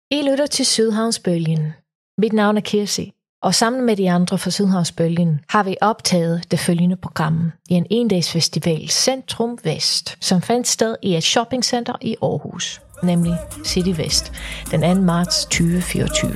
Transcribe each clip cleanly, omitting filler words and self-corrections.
I lytter til Sydhavnsbølgen. Mit navn er Kirsi, og sammen med de andre fra Sydhavnsbølgen har vi optaget det følgende program i en endagsfestival Centrum Vest, som fandt sted i et shoppingcenter i Aarhus, nemlig City Vest, den 2. marts 2024.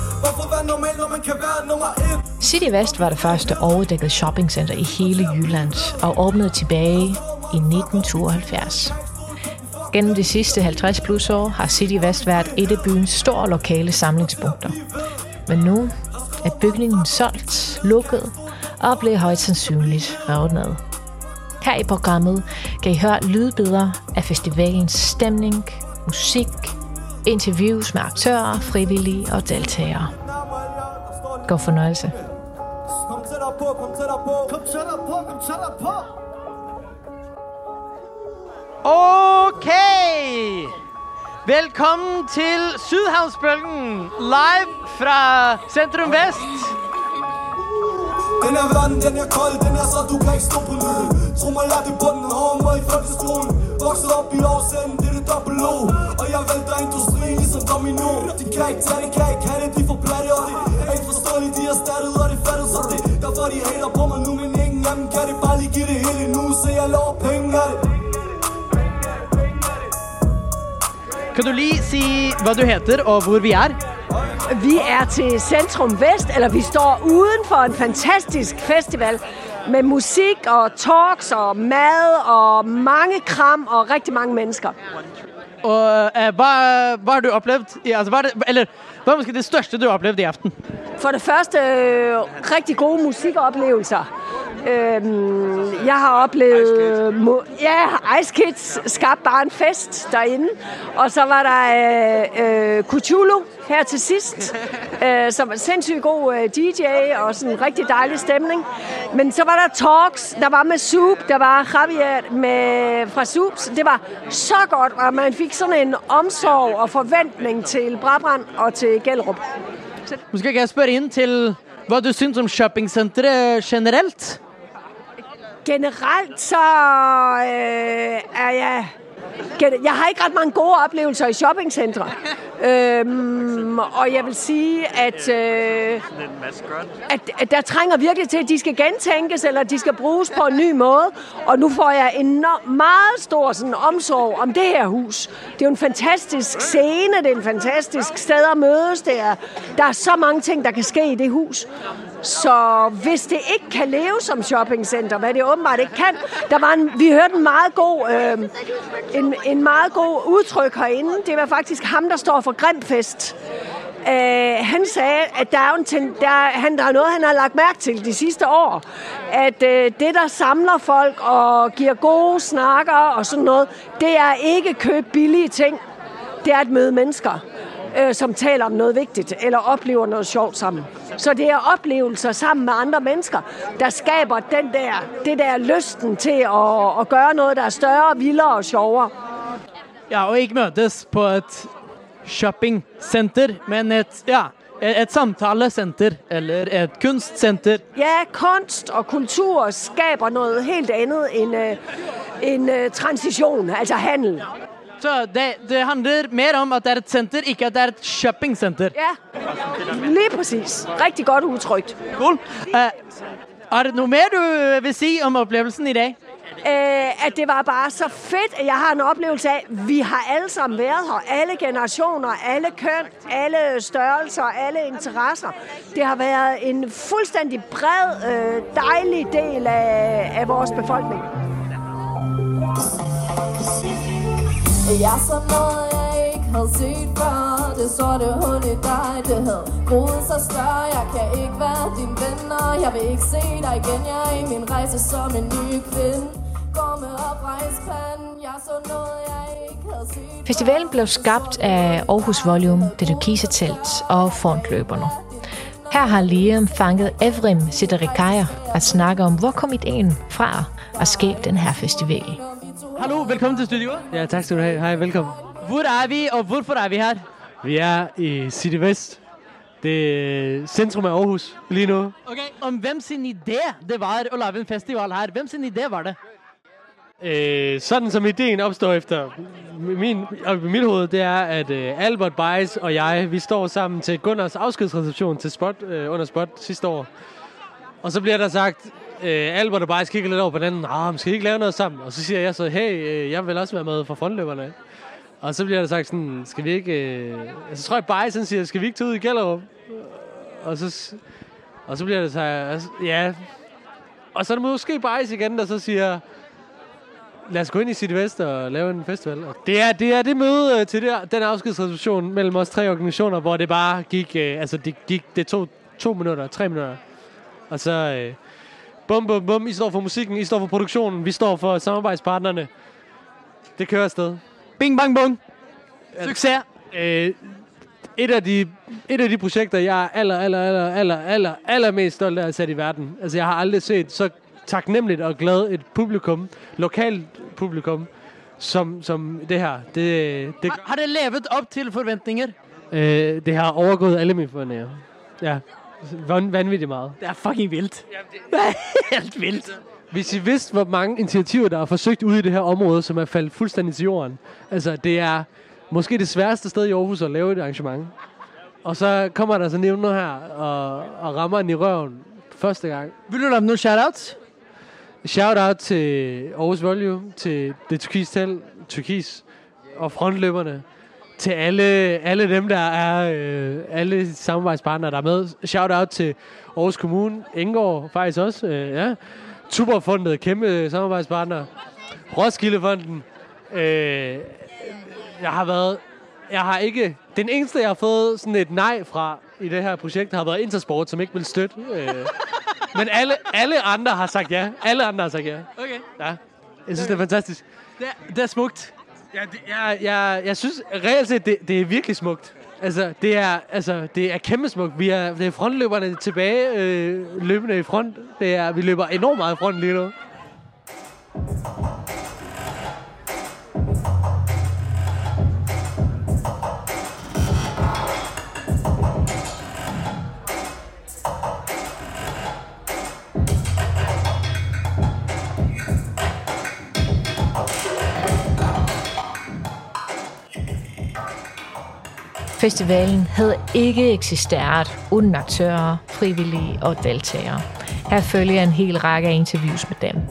City Vest var det første overdækkede shoppingcenter i hele Jylland og åbnede tilbage i 1972. Gennem de sidste 50 plus år har City Vest været et af byens store lokale samlingspunkter. Men nu er bygningen solgt, lukket og bliver højst sandsynligt revet ned. Her i programmet kan I høre lydbilleder af festivalens stemning, musik, interviews med aktører, frivillige og deltagere. God fornøjelse. Kom tættere på, kom tættere på, kom tættere på, kom tættere på. Okay! Velkommen til Sydhavnsbølgen, live fra Centrum Vest. Den er verden, den er kold, den er så du kan ikke stå på lyden. Tro mig, lad det på den hårde måde i folkeskolen. Vokset op i Aarhusen, det er det dobbelt O. Og jeg vælter industrien ligesom domino. De kan ikke tage det, kan ikke have det, de får platte. Og det er ikke forståeligt, de er startet, og det faldet så det. Derfor de hater på mig nu, men ingen af dem kan det. Bare lige give det hele nu, så jeg lover penge af det. Kan du lige sige, hvad du heter og hvor vi er? Vi er til Centrum Vest, eller vi står uden for en fantastisk festival med musik og talks og mad og mange kram og rigtig mange mennesker. Og hvad har du oplevet? Altså, hvad er måske det største, du har oplevet i aften? For det første rigtig gode musikoplevelser. Jeg har oplevet Ice Kids skabte bare en fest derinde, og så var der Cthulhu her til sidst, som var sindssygt god DJ og sådan en rigtig dejlig stemning. Men så var der talks, der var med Soup, der var Javier fra Soups. Det var så godt, og man fik sådan en omsorg og forventning til Brabrand og til Gellerup. Måske kan jeg spørge ind til, hvad du synes om shoppingcentret generelt? Generelt så er jeg har ikke ret mange gode oplevelser i shoppingcentre. Og jeg vil sige, at der trænger virkelig til, at de skal gentænkes, eller de skal bruges på en ny måde. Og nu får jeg en meget stor sådan, omsorg om det her hus. Det er jo en fantastisk scene, det er en fantastisk sted at mødes. Der er så mange ting, der kan ske i det hus. Så hvis det ikke kan leve som shoppingcenter, hvad det åbenbart ikke kan, vi hørte en meget god udtryk herinde. Det var faktisk ham, der står for Grimfest. Han sagde, at der er noget, han har lagt mærke til de sidste år. At det, der samler folk og giver gode snakker og sådan noget, det er ikke købe billige ting. Det er at møde mennesker, som taler om noget vigtigt eller oplever noget sjovt sammen. Så det er oplevelser sammen med andre mennesker, der skaber det der lysten til at gøre noget, der er større, vildere og sjovere. Ja, og ikke mødes på et shoppingcenter, men et samtalecenter eller et kunstcenter. Ja, kunst og kultur skaber noget helt andet end transition, altså handel. Så det handler mere om, at det er et center, ikke at det er et shoppingcenter. Ja, lige præcis. Rigtig godt udtrykt. Cool. Er det noget mere, du vil sige om oplevelsen i dag? At det var bare så fedt, at jeg har en oplevelse af, at vi har alle sammen været her. Alle generationer, alle køn, alle størrelser, alle interesser. Det har været en fuldstændig bred, dejlig del af vores befolkning. Jeg så noget, jeg ikke havde set før. Det sorte hul i dig, det havde groet sig større. Jeg kan ikke være din venner. Jeg vil ikke se dig igen. Jeg er i min rejse som en ny kvinde. Går med oprejst panden. Jeg så noget, jeg ikke havde set. Festivalen blev skabt af Aarhus Volume, Det Türkise Telt og frontløberne. Her har Liam fanget Evrim Sidderikaya at snakke om, hvor kom ideen fra at skabe den her festival. Hallo, velkommen til studiet. Ja, tak skal du have. Hej, velkommen. Hvor er vi, og hvorfor er vi her? Vi er i City Vest. Det er centrum af Aarhus lige nu. Okay, om hvem sin idé det var at lave en festival her? Hvem sin idé var det? Sådan som ideen opstår efter mit hoved, det er, at Albert Beis og jeg, vi står sammen til Gunners afskedsreception til Spot, under Spot sidste år. Og så bliver der sagt, Albert og Beis kigger lidt over på den anden, skal I ikke lave noget sammen? Og så siger jeg så, hey, jeg vil også være med for frontløberne. Og så bliver der sagt sådan, skal vi ikke... så tror jeg, Beis siger, skal vi ikke tage ud i Gellerup? Og så bliver det så... Ja. Og så er det måske Beis igen, der så siger... Lad os gå ind i City Vest og lave en festival. Og det er det møde til den afskedsreception mellem os 3 organisationer, hvor det bare gik... det tog 2 minutter, 3 minutter. Og så... bum, I står for musikken, I står for produktionen, vi står for samarbejdspartnerne. Det kører afsted. Bing, bang, bung. Succes. Et af de projekter, jeg er allermest stolt af at sætte i verden. Altså, jeg har aldrig set så taknemmeligt og glad et publikum, lokalt publikum, som det her. Har det levet op til forventninger? Det har overgået alle mine forventninger. Ja, vanvittigt meget. Det er fucking vildt. Det er helt vildt. Hvis I vidste, hvor mange initiativer, der er forsøgt ude i det her område, som er faldet fuldstændig til jorden. Altså, det er måske det sværeste sted i Aarhus at lave et arrangement. Og så kommer der så nævner her og rammer den i røven første gang. Vil du lave nogle shoutouts? Shoutout til Aarhus Volume, til det Turkis og frontløberne. Til alle dem, der er alle samarbejdspartnere, der er med. Shoutout til Aarhus Kommune, Engård faktisk også. Ja. Tuborgfondet, kæmpe samarbejdspartner. Roskildefonden. Den eneste, jeg har fået sådan et nej fra i det her projekt, har været Intersport, som ikke vil støtte. Men alle andre har sagt ja. Alle andre har sagt ja. Okay. Ja. Jeg synes, det er fantastisk. Det er smukt. Ja, jeg synes reelt set, det er virkelig smukt. Altså, det er kæmpe smukt. Det er frontløberne tilbage, løbende i front. Vi løber enormt meget i front lige nu. Festivalen havde ikke eksisteret uden aktører, frivillige og deltagere. Her følger en hel række af interviews med dem.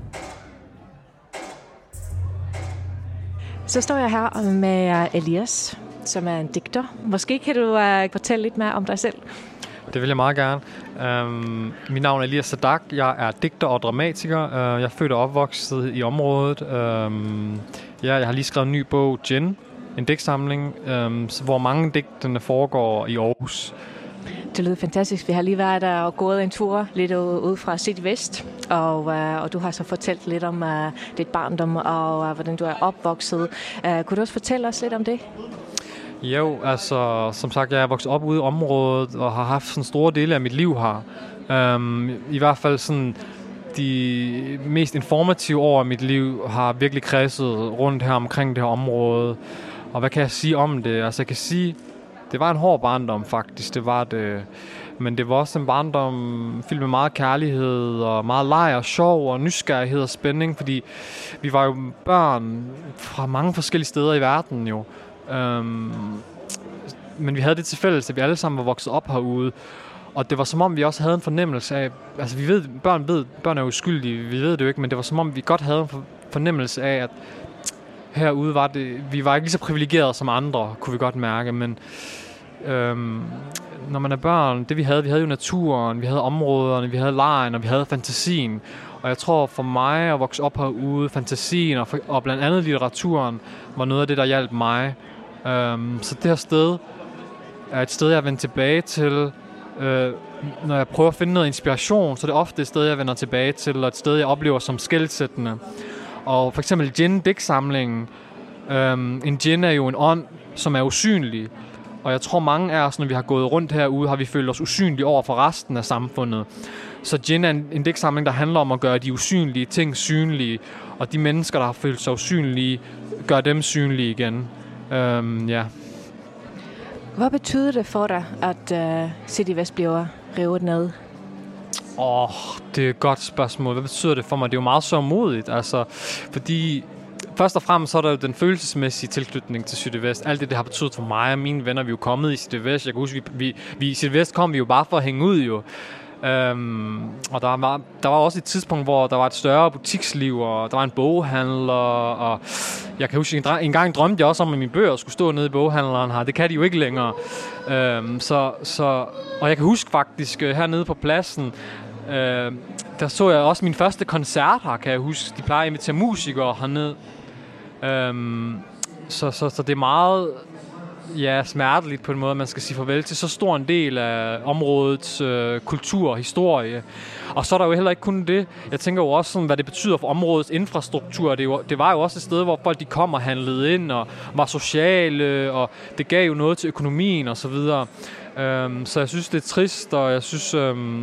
Så står jeg her med Elias, som er en digter. Måske kan du fortælle lidt mere om dig selv? Det vil jeg meget gerne. Mit navn er Elias Sadak. Jeg er digter og dramatiker. Jeg er født og opvokset i området. Jeg har lige skrevet en ny bog, Gin. En digtsamling, hvor mange digtene foregår i Aarhus. Det lyder fantastisk. Vi har lige været der og gået en tur lidt ud fra City Vest, og du har så fortalt lidt om dit barndom og hvordan du er opvokset. Kunne du også fortælle os lidt om det? Jo, altså som sagt, jeg er vokset op ude i området og har haft sådan store dele af mit liv her. I hvert fald sådan de mest informative år af mit liv har virkelig kredset rundt her omkring det her område. Og hvad kan jeg sige om det? Altså jeg kan sige, det var en hård barndom faktisk, det var det. Men det var også en barndom fyldt med meget kærlighed og meget leg og sjov og nysgerrighed og spænding, fordi vi var jo børn fra mange forskellige steder i verden jo. Men vi havde det til fælles, at vi alle sammen var vokset op herude. Og det var som om vi også havde en fornemmelse af, altså vi ved, børn er uskyldige, vi ved det jo ikke, men det var som om vi godt havde en fornemmelse af, at herude var det, vi var ikke lige så privilegerede som andre, kunne vi godt mærke, men når man er børn, det vi havde jo naturen, vi havde områderne, vi havde legen, og vi havde fantasien. Og jeg tror for mig at vokse op herude, fantasien og blandt andet litteraturen, var noget af det, der hjalp mig. Så det her sted er et sted, jeg vender tilbage til, når jeg prøver at finde noget inspiration, så det er ofte et sted, jeg vender tilbage til, og et sted, jeg oplever som skelsættende. Og for eksempel Gin-digtsamlingen. En gin er jo en ånd, som er usynlig. Og jeg tror, mange af os, når vi har gået rundt herude, har vi følt os usynlige over for resten af samfundet. Så Gin er en digtsamling, der handler om at gøre de usynlige ting synlige. Og de mennesker, der har følt sig usynlige, gør dem synlige igen. Ja. Hvad betyder det for dig, at City Vest bliver revet ned? Det er et godt spørgsmål. Hvad betyder det for mig? Det er jo meget sørgmodigt, altså, fordi først og fremmest så er der jo den følelsesmæssige tilknytning til Sydvest. Alt det har betydet for mig og mine venner. Vi er jo kommet i Sydvest. Jeg kan huske, vi i Sydvest kom vi jo bare for at hænge ud, jo. Og der var også et tidspunkt, hvor der var et større butiksliv, og der var en boghandler, og jeg kan huske, en gang drømte jeg også om, at mine bøger skulle stå nede i boghandleren her. Det kan de jo ikke længere. Og jeg kan huske faktisk, hernede på pladsen, der så jeg også min første koncert her, kan jeg huske. De plejer at invitere musikere hernede. Så det er meget smerteligt på en måde, at man skal sige farvel til så stor en del af områdets kultur og historie. Og så er der jo heller ikke kun det. Jeg tænker jo også, sådan, hvad det betyder for områdets infrastruktur. Det var jo også et sted, hvor folk de kom og handlede ind og var sociale, og det gav jo noget til økonomien og så videre. Så jeg synes, det er trist, og jeg synes,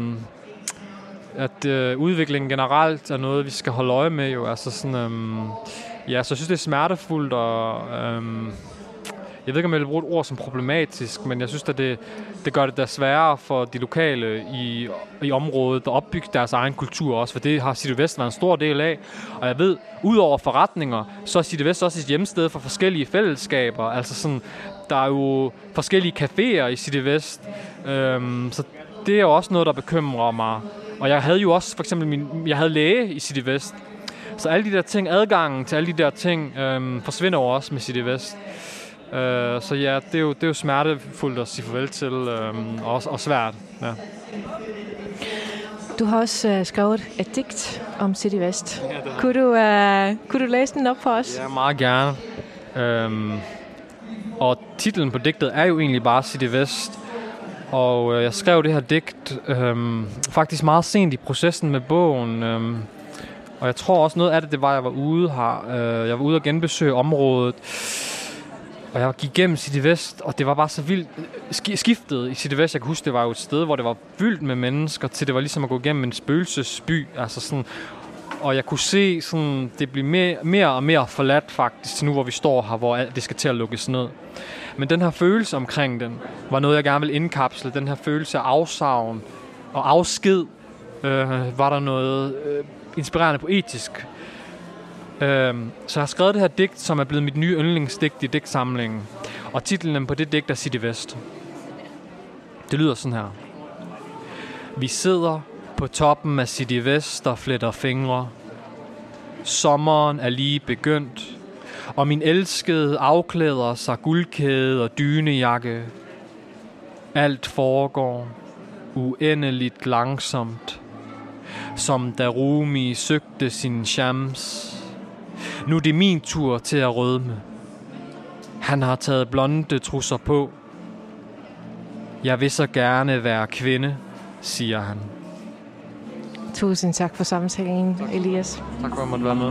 at udviklingen generelt er noget, vi skal holde øje med. Jo. Altså sådan, så jeg synes, det er smertefuldt, og jeg ved ikke, om jeg vil bruge et ord som problematisk, men jeg synes, at det gør det da sværere for de lokale i området at opbygge deres egen kultur også, for det har Sydvest været en stor del af. Og jeg ved, udover forretninger, så er Sydvest også et hjemsted for forskellige fællesskaber. Altså sådan, der er jo forskellige caféer i Sydvest, så det er jo også noget, der bekymrer mig. Og jeg havde jo også, for eksempel, jeg havde læge i Sydvest, så alle de der ting, adgangen til alle de der ting, forsvinder jo også med Sydvest. Så ja, det er jo smertefuldt at sige farvel til, og svært. Ja. Du har også skrevet et digt om Sydvest. Ja, kunne du læse den op for os? Ja, meget gerne. Og titlen på digtet er jo egentlig bare Sydvest. Og jeg skrev det her digt faktisk meget sent i processen med bogen. Og jeg tror også noget af det var, jeg var ude her. Jeg var ude og genbesøge området. Og jeg gik igennem Sydvest, og det var bare så vildt skiftet i Sydvest. Jeg kan huske, det var jo et sted, hvor det var fyldt med mennesker, til det var ligesom at gå igennem en spøgelsesby. Altså sådan, og jeg kunne se, sådan, det blev mere og mere forladt faktisk, til nu hvor vi står her, hvor det skal til at lukkes ned. Men den her følelse omkring den, var noget, jeg gerne ville indkapsle. Den her følelse af afsavn og afsked, var der noget inspirerende poetisk. Så jeg har skrevet det her digt, som er blevet mit nye yndlingsdigt i digtsamlingen. Og titlen på det digt er Sydvest. Det lyder sådan her. Vi sidder på toppen af Sydvest og fletter fingre. Sommeren er lige begyndt, og min elskede afklæder sig guldkæde og dynejakke. Alt foregår uendeligt langsomt, som da Rumi søgte sin shams. Nu er det min tur til at rødme. Han har taget blonde trusser på. Jeg vil så gerne være kvinde, siger han. Tusind tak for samtalen, tak. Elias. Tak for, at jeg måtte være med.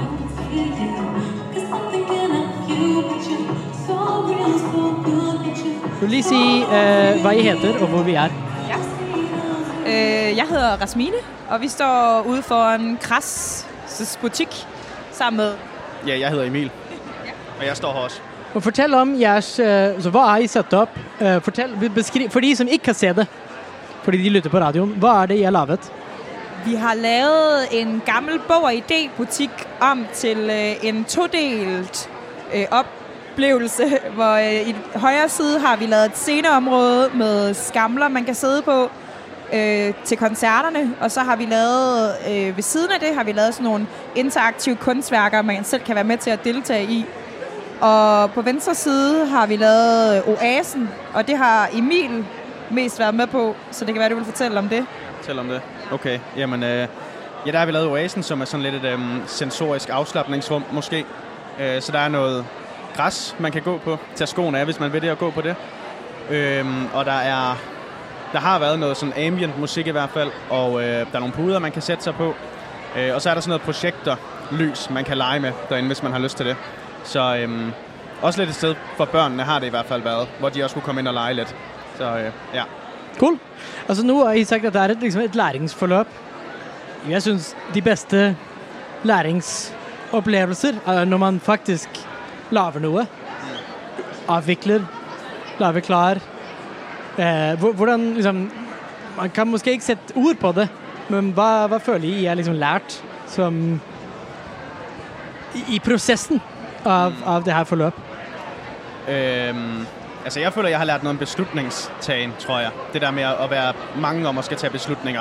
Du vil lige sige, hvad I hedder og hvor vi er. Ja. Jeg hedder Rasmine, og vi står ude for Kras' butik sammen med... Ja, jeg hedder Emil, og jeg står her også. Og fortæl om jeres, så hvad har I sat op? Beskriv, for de som ikke kan se det, fordi de lytter på radioen, hvad er det, I har lavet? Vi har lavet en gammel bog- og idébutik om til en todelt oplevelse, hvor i højre side har vi lavet et sceneområde med skamler, man kan sidde på til koncerterne, og så har vi lavet, ved siden af det, har vi lavet sådan nogle interaktive kunstværker, man selv kan være med til at deltage i. Og på venstre side har vi lavet Oasen, og det har Emil mest været med på, så det kan være, du vil fortælle om det. Fortæl om det. Okay. Jamen, der har vi lavet Oasen, som er sådan lidt et sensorisk afslapningsrum, måske. Så der er noget græs, man kan gå på. Tag skoene af, hvis man vil det, at gå på det. Og der har været noget sådan ambient musik i hvert fald, og der er nogle puder, man kan sætte sig på. Og så er der sådan noget projektorlys, man kan lege med derinde, hvis man har lyst til det. Så også lidt et sted for børnene har det i hvert fald været, hvor de også kunne komme ind og lege lidt. Så ja. Cool. Altså nu har I sagt, at der er et læringsforløb. Jeg synes, de bedste læringsoplevelser er, når man faktisk laver noget. Afvikler, laver klar. Hvordan, ligesom, man kan måske ikke sætte ord på det, Men hvad føler I er liksom lært som i processen af det her forløb? Altså, jeg føler, jeg har lært noget om beslutningstagen, tror jeg. Det der med at være mange om at skal tage beslutninger.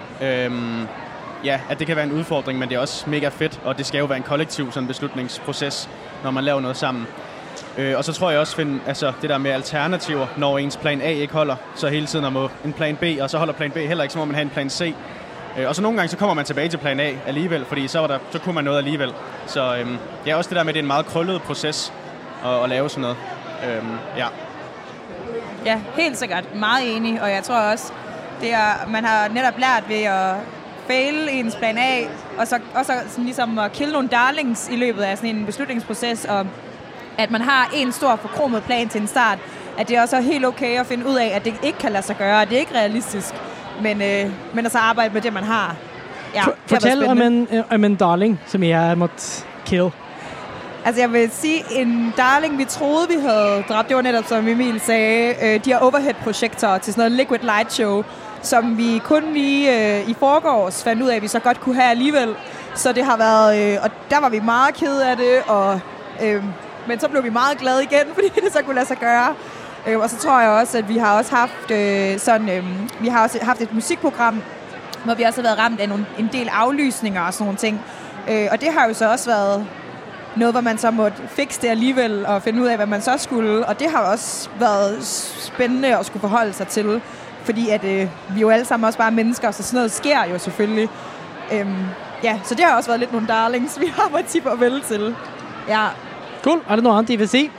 Ja, at det kan være en udfordring, men det er også mega fedt, og det skal jo være en kollektiv sådan beslutningsproces, når man laver noget sammen. Og så tror jeg også det der med alternativer, når ens plan A ikke holder, så hele tiden er må en plan B, og så holder plan B heller ikke, så må man have en plan C. Og så nogle gange så kommer man tilbage til plan A alligevel, fordi så kunne man noget alligevel. Så ja, også det der med, at det er en meget krøllet proces at lave sådan noget. Ja. Ja, helt sikkert. Meget enig, og jeg tror også, man har netop lært ved at fail ens plan A, og så sådan ligesom at kill nogle darlings i løbet af sådan en beslutningsproces, og at man har en stor forkromet plan til en start, at det også er helt okay at finde ud af, at det ikke kan lade sig gøre, det er ikke realistisk, men at så arbejde med det, man har. Ja, fortæl om en darling, som jeg måtte kill. Altså jeg vil sige, en darling, vi troede, vi havde dræbt, det var netop, som Emil sagde, de her overhead-projektorer til sådan noget liquid light show, som vi kun lige i forgårs fandt ud af, at vi så godt kunne have alligevel. Så det har været, og der var vi meget kede af det, og men så blev vi meget glade igen, fordi det så kunne lade sig gøre. Og så tror jeg også, at vi har også haft vi har også haft et musikprogram, hvor vi også har været ramt af en del aflysninger og sådan nogle ting. Og det har jo så også været noget, hvor man så måtte fikse det alligevel og finde ud af, hvad man så skulle. Og det har også været spændende at skulle forholde sig til, fordi at vi jo alle sammen også bare mennesker, så sådan noget sker jo selvfølgelig. Ja, så det har også været lidt nogle darlings, vi har måttet sige farvel til. Ja. Cool. Er det noget andet, I vil sige?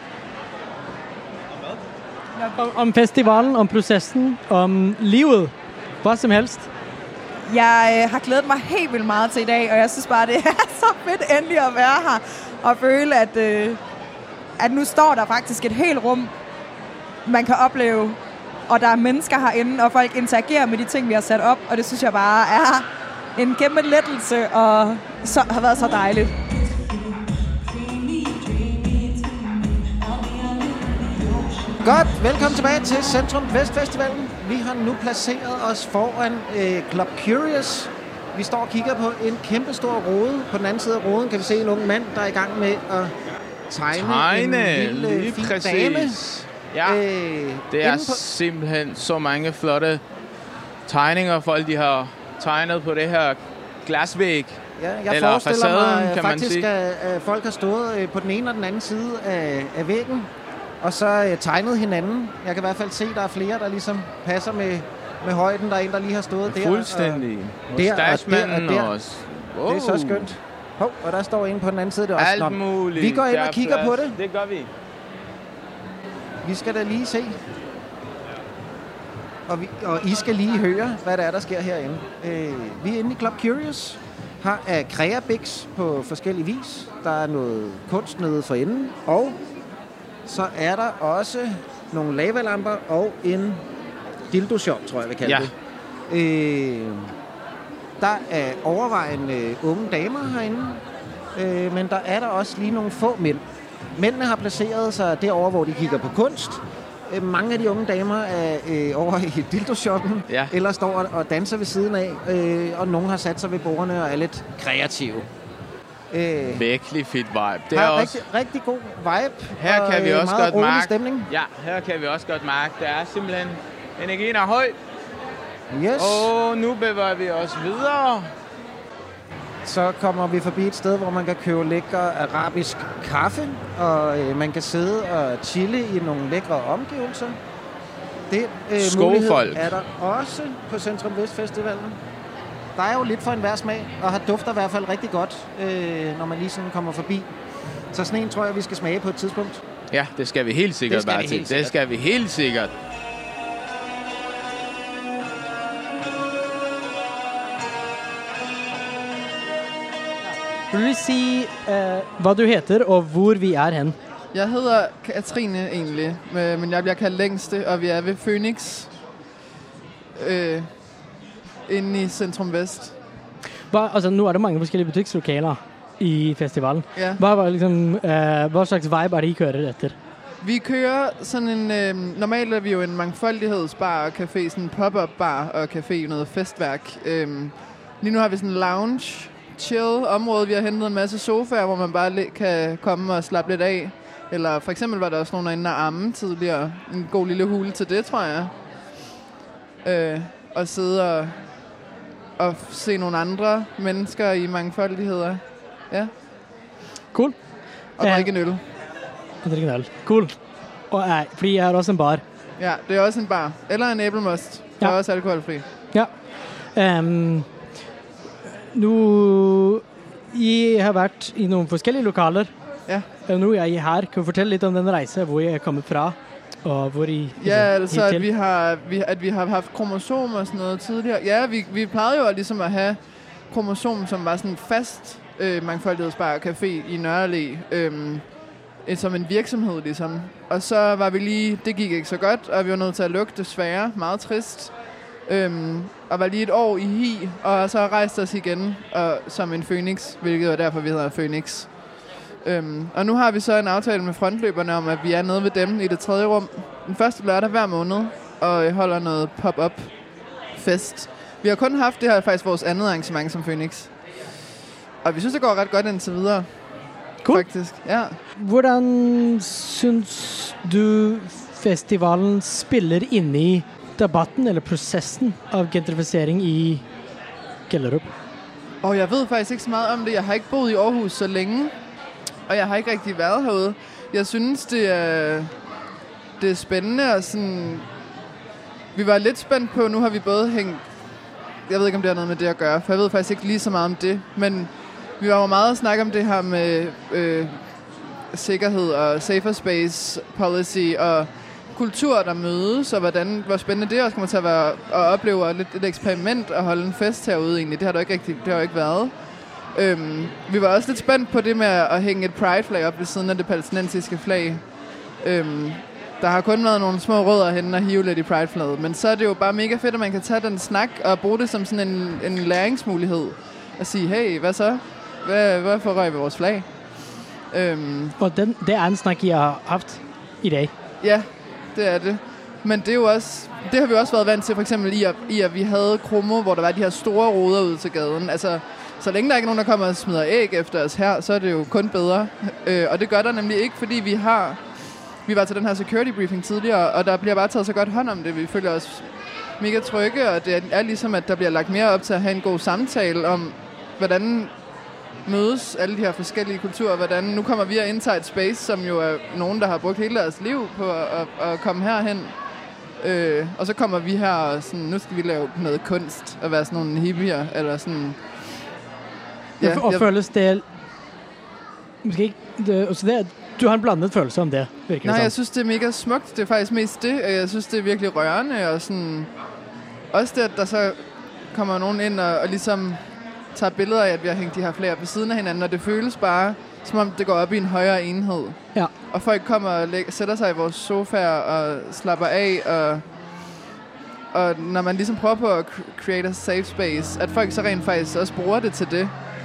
Om festivalen, om processen, om livet, hvad som helst? Jeg har glædet mig helt vildt meget til i dag, og jeg synes bare, det er så fedt endelig at være her og føle, at nu står der faktisk et helt rum, man kan opleve, og der er mennesker herinde, og folk interagerer med de ting, vi har sat op, og det synes jeg bare er en kæmpe lettelse, og har været så dejligt. Godt, velkommen tilbage til Centrum Vest Festivalen. Vi har nu placeret os foran Club Curious. Vi står og kigger på en kæmpe stor rode. På den anden side af roden kan vi se en ung mand, der er i gang med at tegne en lille fin dame. Ja, det er simpelthen så mange flotte tegninger, folk de har tegnet på det her glasvæg. Ja, jeg forestiller mig faktisk, at folk har stået på den ene og den anden side af væggen, og så tegnet hinanden. Jeg kan i hvert fald se, at der er flere, der ligesom passer med højden. Der er en, der lige har stået der. Fuldstændig. Mustache-manden også. Wow. Det er så skønt. Og der står en på den anden side. Det er også alt muligt. Vi går ind og kigger på det. Det gør vi. Vi skal da lige se. Og I skal lige høre, hvad der er, der sker herinde. Vi er inde i Club Curious. Her er Kreabix på forskellige vis. Der er noget kunst nede for enden. Og så er der også nogle lavalamper og en dildo-shop, tror jeg, vi kalder det. Der er overvejende unge damer herinde, men der er der også lige nogle få mænd. Mændene har placeret sig derovre, hvor de kigger på kunst. Mange af de unge damer er over i dildo-shoppen, eller står og danser ved siden af, og nogle har sat sig ved bordene og er lidt kreative. Virkelig fedt vibe. Det er også rigtig god vibe. Her kan vi også godt mærke stemning. Ja, her kan vi også godt mærke. Der er simpelthen energien er høj. Yes. Og nu bevæger vi os videre. Så kommer vi forbi et sted, hvor man kan købe lækker arabisk kaffe, og man kan sidde og chille i nogle lækre omgivelser. Det mulighed er der også på Centrum Vest Festivalen. Der er jo lidt for enhver smag, og har dufter i hvert fald rigtig godt, når man lige sådan kommer forbi. Så sådan en tror jeg, vi skal smage på et tidspunkt. Ja, det skal vi helt sikkert bare til. Det skal vi helt sikkert. Vil du sige, hvad du heter, og hvor vi er hen? Jeg hedder Katrine egentlig, men jeg bliver kaldt længste, og vi er ved Phoenix. Inde i Centrum Vest. Altså, nu er der mange forskellige butikslokaler i festivalen. Ja. Hvad slags vibe er det, I kører efter? Vi kører sådan en... normalt er vi jo en mangfoldighedsbar og café, sådan en pop-up bar og café, noget festværk. Lige nu har vi sådan en lounge, chill område. Vi har hentet en masse sofaer, hvor man bare kan komme og slappe lidt af. Eller for eksempel var der også nogen inde og amme tidligere. En god lille hule til det, tror jeg. Og sidde og se nogle andre mennesker i mangfoldigheder. Ja. Cool. Og drikke en øl. Og drikke en øl. Cool. Og fordi jeg har også en bar. Ja, det er også en bar. Eller en æblemost. Der er også alkoholfri. Ja. Nu, I har vært i nogle forskellige lokaler. Ja. Nu er I her. Kan du fortælle lidt om den rejse, hvor I er kommet fra? Og hvor I... Ja, altså at vi har haft kromosom og sådan noget tidligere. Ja, vi plejede jo ligesom at have kromosom, som var sådan en fast mangfoldighedsbar café i Nørre Allé. Som en virksomhed ligesom. Og så var vi lige... Det gik ikke så godt, og vi var nødt til at lukke, desværre. Meget trist. Og var lige et år i hi, og så rejste os igen som en Phoenix, hvilket var derfor, vi hedder Phoenix. Og nu har vi så en aftale med frontløberne om, at vi er nede ved dem i det 3. rum den første lørdag hver måned, og holder noget pop-up fest. Vi har kun haft, det her faktisk vores andet arrangement som Phoenix. Og vi synes, det går ret godt indtil videre. Cool. Faktisk, ja. Hvordan synes du festivalen spiller ind i debatten eller processen av gentrifisering i Gellerup? Og jeg ved faktisk ikke så meget om det. Jeg har ikke boet i Aarhus så længe, og jeg har ikke rigtig været herude. Jeg synes, det er spændende, og sådan... Vi var lidt spændt på, nu har vi både hængt... Jeg ved ikke, om det har noget med det at gøre, for jeg ved faktisk ikke lige så meget om det, men vi var jo meget at snakke om det her med sikkerhed og safer space policy og kultur, der mødes, og hvor spændende det også kommer til at være at opleve lidt et eksperiment at holde en fest herude egentlig. Det har jo ikke været. Vi var også lidt spændt på det med at hænge et pride-flag op ved siden af det palæstinensiske flag. Der har kun været nogle små rødder henne og hive lidt i pride-flaget, men så er det jo bare mega fedt, at man kan tage den snak og bruge det som sådan en læringsmulighed. At sige, hey, hvad så? Hvad får røg ved vores flag? Og det er en snak, I har haft i dag? Ja, det er det. Men det er jo også, det har vi også været vant til, for eksempel i at vi havde Kromo, hvor der var de her store ruder ud til gaden. Altså, så længe der ikke er nogen, der kommer og smider æg efter os her, så er det jo kun bedre. Og det gør der nemlig ikke, fordi vi var til den her security briefing tidligere, og der bliver bare taget så godt hånd om det. Vi føler os mega trygge, og det er ligesom, at der bliver lagt mere op til at have en god samtale om, hvordan mødes alle de her forskellige kulturer, hvordan nu kommer vi at Inside Space, som jo er nogen, der har brugt hele deres liv på at komme herhen. Og så kommer vi her og sådan, nu skal vi lave noget kunst og være sådan nogle hippier, eller sådan... Ja, og føles det... Måske ikke... Du har en blandet følelse om det, virkelig. Nej, jeg synes, det er mega smukt. Det er faktisk mest det. Jeg synes, det er virkelig rørende, og sådan... Også det, at der så kommer nogen ind og ligesom tager billeder af, at vi har hængt de her flag ved siden af hinanden, og det føles bare, som om det går op i en højere enhed. Ja. Og folk kommer og sætter sig i vores sofaer og slapper af, og når man ligesom prøver på at create a safe space, at folk så rent faktisk også bruger det til det.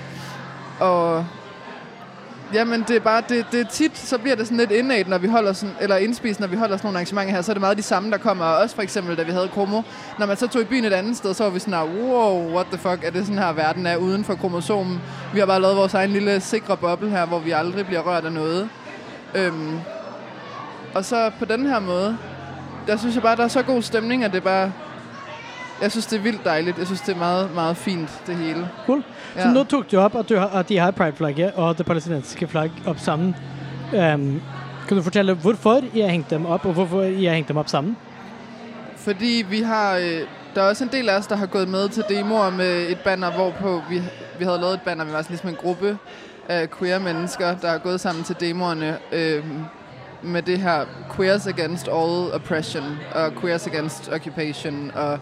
Og jamen, det er bare, det er tit, så bliver det sådan lidt innate, når vi holder sådan, eller indspist, når vi holder sådan nogle arrangementer her, så er det meget de samme, der kommer. Og også for eksempel, da vi havde Kromo. Når man så tog i byen et andet sted, så var vi sådan her, wow, what the fuck, er det sådan her, verden er uden for kromosomen? Vi har bare lavet vores egen lille sikre boble her, hvor vi aldrig bliver rørt af noget. Og så på den her måde, der synes jeg bare, der er så god stemning, at det bare... Jeg synes, det er vildt dejligt. Jeg synes, det er meget, meget fint, det hele. Cool. Ja. Så nu tog du op, at de har Pride-flagget og det palæstinensiske flag op sammen. Kan du fortælle, hvorfor I har hængt dem op, og hvorfor I har hængt dem op sammen? Fordi vi har... der er også en del af os, der har gået med til demoer med et banner, hvorpå vi havde lavet et banner. Vi var sådan ligesom en gruppe af queer mennesker, der har gået sammen til demoerne med det her Queers Against All Oppression og Queers Against Occupation, og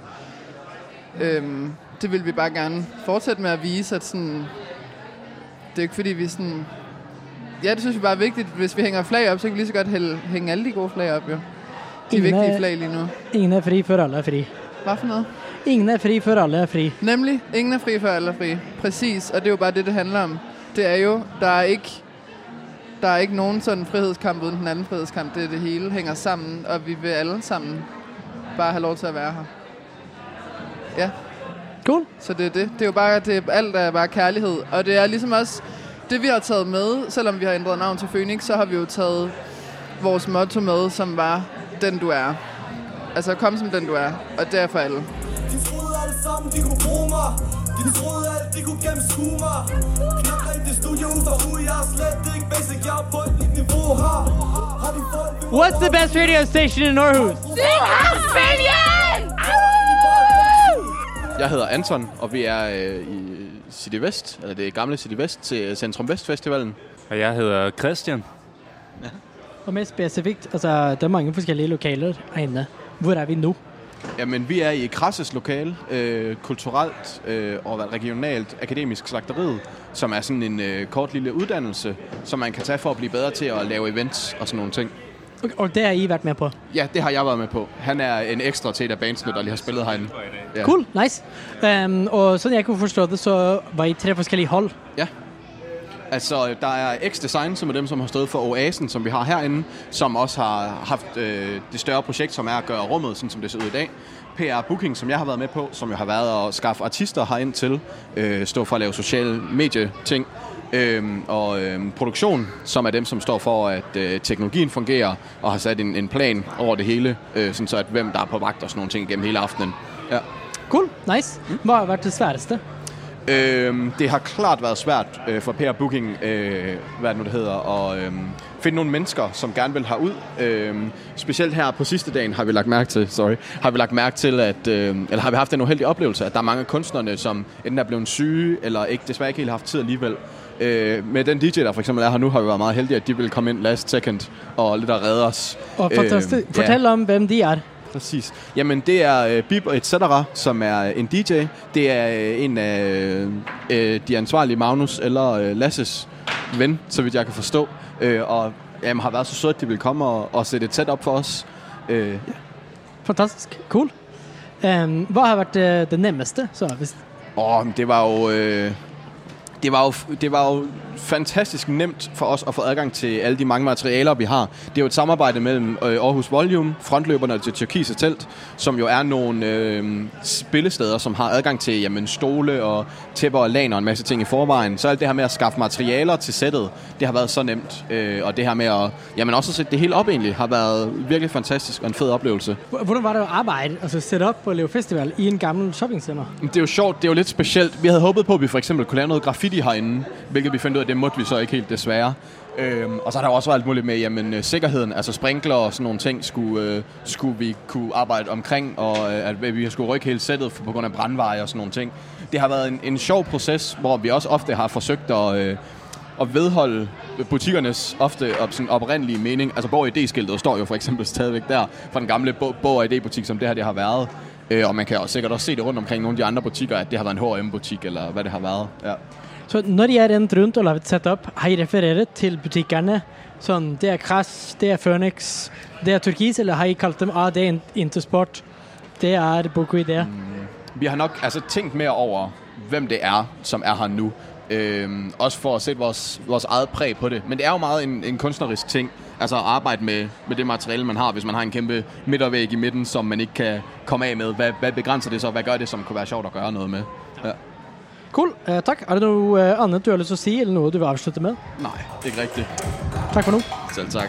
det vil vi bare gerne fortsætte med at vise, at sådan, det er ikke fordi vi sådan... Ja, det synes vi bare er vigtigt. Hvis vi hænger flag op, så kan vi lige så godt hænge alle de gode flag op, jo. De vigtige flag lige nu. Ingen er fri, før alle er fri. Hvad for noget? Ingen er fri, før alle er fri. Nemlig, ingen er fri, før alle er fri. Præcis, og det er jo bare det handler om. Det er jo, der er ikke nogen sådan frihedskamp uden den anden frihedskamp. Det hele hænger sammen, og vi vil alle sammen bare have lov til at være her. Ja. Cool. Så det er det. Det er jo bare, alt er bare kærlighed. Og det er ligesom også det, vi har taget med, selvom vi har ændret navn til Phoenix, så har vi jo taget vores motto med, som var den du er. Altså kom som den du er, og det er for alle. De troede alle sammen, de kunne bruge mig. De troede alt, de kunne gennemskue mig. Knap rigtig studie ud for uge, jeg er slet ikke basic, jeg er på et nyt niveau her. What's the best radio station in Aarhus? Jeg hedder Anton, og vi er i City Vest, eller det gamle City Vest, til Centrum Vest Festivalen. Og jeg hedder Christian. Ja. Og mere specifikt, altså der er mange forskellige lokaler herinde. Hvor er vi nu? Jamen, vi er i Krasses lokale, kulturelt og regionalt akademisk slagteriet, som er sådan en kort lille uddannelse, som man kan tage for at blive bedre til at lave events og sådan nogle ting. Og det har I været med på? Ja, det har jeg været med på. Han er en ekstra til et af bandsene, der lige har spillet herinde. Ja. Cool, nice. Og sådan jeg kunne forstå det, så var I 3 forskellige hold? Ja. Altså, der er X-Design, som er dem, som har stået for Oasen, som vi har herinde, som også har haft det større projekt, som er at gøre rummet, sådan som det ser ud i dag. PR Booking, som jeg har været med på, som jo har været at skaffe artister herind til, stå for at lave sociale medieting. Og produktion, som er dem, som står for, at teknologien fungerer, og har sat en plan over det hele, sådan så at hvem der er på vagt og sådan nogle ting gennem hele aftenen. Ja. Cool, nice. Hvad har været det sværeste? Det har klart været svært for PR Booking, hvad det nu det hedder, at finde nogle mennesker, som gerne vil herud. Specielt her på sidste dagen har vi lagt mærke til, at, eller har vi haft en uheldig oplevelse, at der er mange af kunstnerne, som enten er blevet syge, eller desværre ikke helt haft tid alligevel. Med den DJ, der for eksempel er her nu, har vi været meget heldige, at de vil komme ind last second og lidt at redde os. Og fortæl om, hvem de er. Præcis. Jamen, det er Bib og etc., som er en DJ. Det er en af de ansvarlige Magnus eller Lasses ven, så vidt jeg kan forstå. Og har været så sødt, at de vil komme og sætte et setup for os. Ja. Fantastisk. Cool. Hvad har været det nemmeste? Det var jo fantastisk nemt for os at få adgang til alle de mange materialer, vi har. Det er jo et samarbejde mellem Aarhus Volume, frontløberne til Tyrkise Telt, som jo er nogle spillesteder, som har adgang til stole og tæpper og laner og en masse ting i forvejen. Så alt det her med at skaffe materialer til sættet, det har været så nemt. Og det her med at også at sætte det hele op egentlig, har været virkelig fantastisk og en fed oplevelse. Hvordan var det at arbejde, altså sætte op på Leo Festival i en gammel shoppingcenter? Det er jo sjovt, det er jo lidt specielt. Vi havde håbet på, at vi for eksempel kunne lave noget graffiti herinde, hvilket vi fandt ud af, det måtte vi så ikke helt desværre. Og så har der også været alt muligt med sikkerheden, altså sprinkler og sådan nogle ting skulle vi kunne arbejde omkring, og at vi skulle rykke hele sættet på grund af brandveje og sådan nogle ting. Det har været en sjov proces, hvor vi også ofte har forsøgt at vedholde butikkernes ofte sådan oprindelige mening. Altså Borg ID-skiltet står jo for eksempel stadigvæk der fra den gamle Borg ID-butik, som det her det har været. Og man kan jo sikkert også se det rundt omkring nogle af de andre butikker, at det har været en H&M-butik, eller hvad det har været. Ja. Så når I er rendt rundt og lavet setup, har I refereret til butikkerne? Sådan, det er Krass, det er Phoenix, det er Turkis, eller har I kaldt dem, det er Intersport, det er Boko ID? Vi har nok tænkt mere over, hvem det er, som er her nu. Også for at sætte vores eget præg på det. Men det er jo meget en kunstnerisk ting. Altså at arbejde med det materiale, man har, hvis man har en kæmpe midtervæg i midten, som man ikke kan komme af med. Hvad begrænser det så? Hvad gør det, som kunne være sjovt at gøre noget med? Ja. Cool. Tak. Er det noget andet, du har lyst til at sige, eller noget, du vil afslutte med? Nej, det er ikke rigtigt. Tak for nu. Selv tak.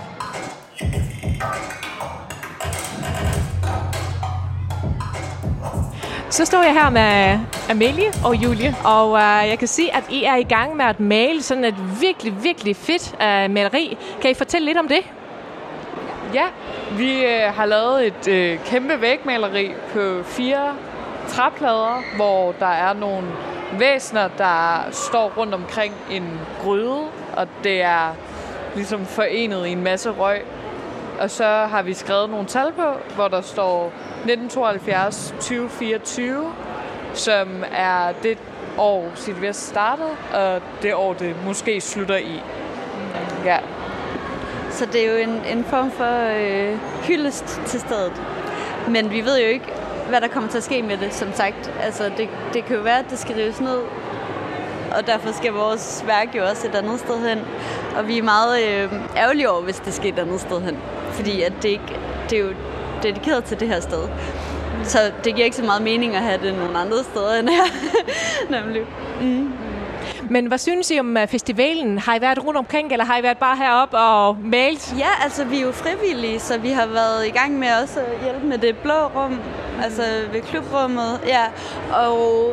Så står jeg her med Amelie og Julie, og jeg kan se, at I er i gang med at male sådan et virkelig, virkelig fedt maleri. Kan I fortælle lidt om det? Ja, vi har lavet et kæmpe vægmaleri på 4 træplader, hvor der er nogle væsener, der står rundt omkring en gryde, og det er ligesom forenet i en masse røg. Og så har vi skrevet nogle tal på, hvor der står 1972-2024, som er det år, City Vest startede, og det år, det måske slutter i. Ja. Så det er jo en form for hyldest til stedet. Men vi ved jo ikke, hvad der kommer til at ske med det, som sagt. Altså, det kan jo være, at det skal rives ned, og derfor skal vores værk jo også et andet sted hen. Og vi er meget ærgerlige over, hvis det skal et andet sted hen. Fordi at det er jo dedikeret til det her sted. Så det giver ikke så meget mening at have det nogle andre steder end her. Nemlig. Men hvad synes I om festivalen? Har I været rundt omkring, eller har I været bare heroppe og malet? Ja, altså vi er jo frivillige, så vi har været i gang med også at hjælpe med det blå rum, altså ved klubrummet, ja, og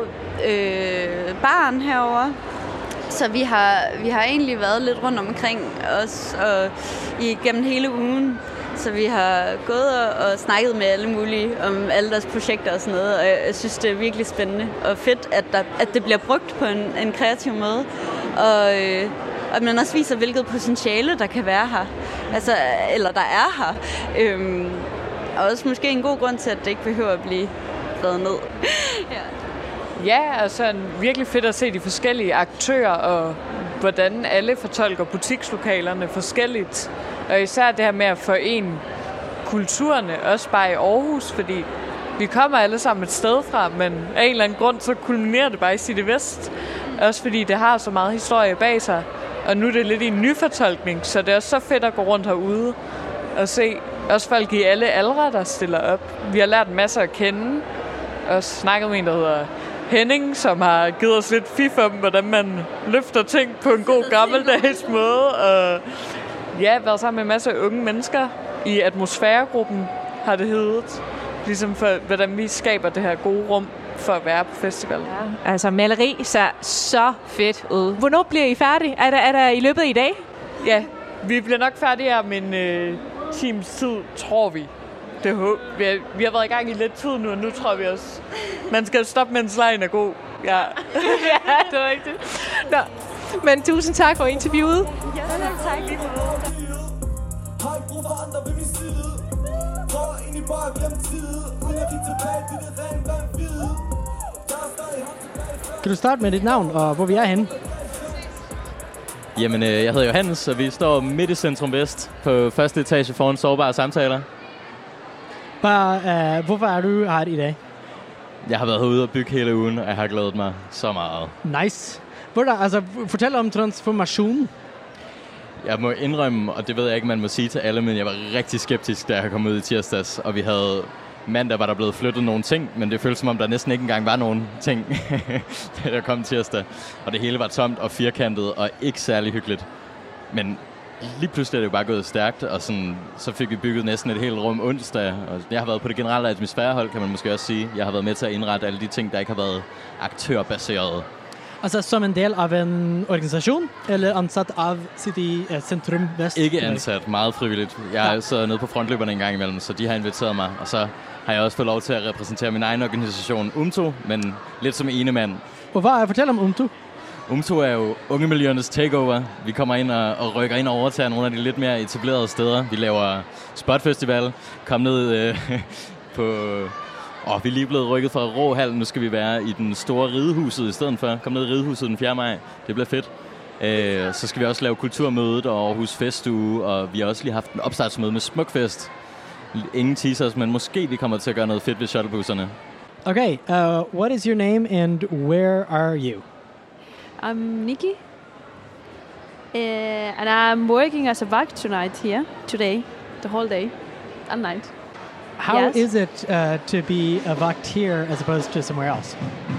baren herovre. Så vi har egentlig været lidt rundt omkring os og gennem hele ugen. Så vi har gået og snakket med alle mulige om alle deres projekter og sådan noget, og jeg synes, det er virkelig spændende og fedt, at det bliver brugt på en kreativ måde, og at man også viser, hvilket potentiale der kan være her, altså, eller der er her. Og også måske en god grund til, at det ikke behøver at blive reddet ned. Ja, altså virkelig fedt at se de forskellige aktører, og hvordan alle fortolker butikslokalerne forskelligt. Og især det her med at forene kulturerne, også bare i Aarhus, fordi vi kommer alle sammen et sted fra, men af en eller anden grund, så kulminerer det bare i City Vest. Også fordi det har så meget historie bag sig, og nu er det lidt i en nyfortolkning, så det er også så fedt at gå rundt herude og se også folk i alle aldre, der stiller op. Vi har lært masser at kende, og snakket med en, der hedder Henning, som har givet os lidt fif om, hvordan man løfter ting på en god gammeldags måde. Og ja, været sammen med masser af unge mennesker i atmosfæregruppen, har det heddet. Ligesom for, hvordan vi skaber det her gode rum for at være på festivalen. Ja. Altså, maleri ser så fedt ud. Hvornår bliver I færdige? Er der i løbet af i dag? Ja, vi bliver nok færdige om en times tid, tror vi. Vi har været i gang i lidt tid nu, og nu tror vi også, man skal stoppe, mens lejen er god. Ja, ja, det var rigtigt. Nå, men tusind tak for interviewet. Ja, tak lige for har ikke brug for andre ved min side. Prøver egentlig bare at glemme tid, uden at kigge tilbage til det rent vanvittige. Kan du starte med dit navn, og hvor vi er henne? Jamen, jeg hedder Johannes, og vi står midt i Centrum Vest på første etage foran Sårbare Samtaler. Hvorfor er du her i dag? Jeg har været herude og bygge hele ugen, og jeg har glædet mig så meget. Nice. Fortæl om transformationen. Jeg må indrømme, og det ved jeg ikke, man må sige til alle, men jeg var rigtig skeptisk, da jeg kom ud i tirsdags, og vi havde mandag var der blevet flyttet nogle ting, men det føltes som om, der næsten ikke engang var nogen ting, da der kom tirsdag. Og det hele var tomt og firkantet og ikke særlig hyggeligt. Men lige pludselig er det jo bare gået stærkt, og så fik vi bygget næsten et helt rum onsdag. Og jeg har været på det generelle atmosfærehold, kan man måske også sige. Jeg har været med til at indrette alle de ting, der ikke har været aktørbaserede. Altså som en del af en organisation, eller ansat af City Centrum Vest? Ikke ansat, meget frivilligt. Jeg er altså nede på frontløberne en gang imellem, så de har inviteret mig. Og så har jeg også fået lov til at repræsentere min egen organisation, UMTO, men lidt som ene mand. Og fortæl om UMTO. UMTO er jo Ungemiljøernes takeover. Vi kommer ind og rykker ind og overtager nogle af de lidt mere etablerede steder. Vi laver spotfestival, kom ned på... vi er lige blevet rykket fra Råhallen. Nu skal vi være i den store ridehuset i stedet for. Kom ned i ridehuset den 4. maj. Det bliver fedt. Så skal vi også lave kulturmødet og Aarhus Festuge, og vi har også lige haft en opstartsmøde med Smukfest. Ingen teasers, men måske vi kommer til at gøre noget fedt ved shuttlebusserne. Okay, what is your name and where are you? I'm Nikki, and I'm working as a vagt today, the whole day and night. How is it to be a vakt here as opposed to somewhere else?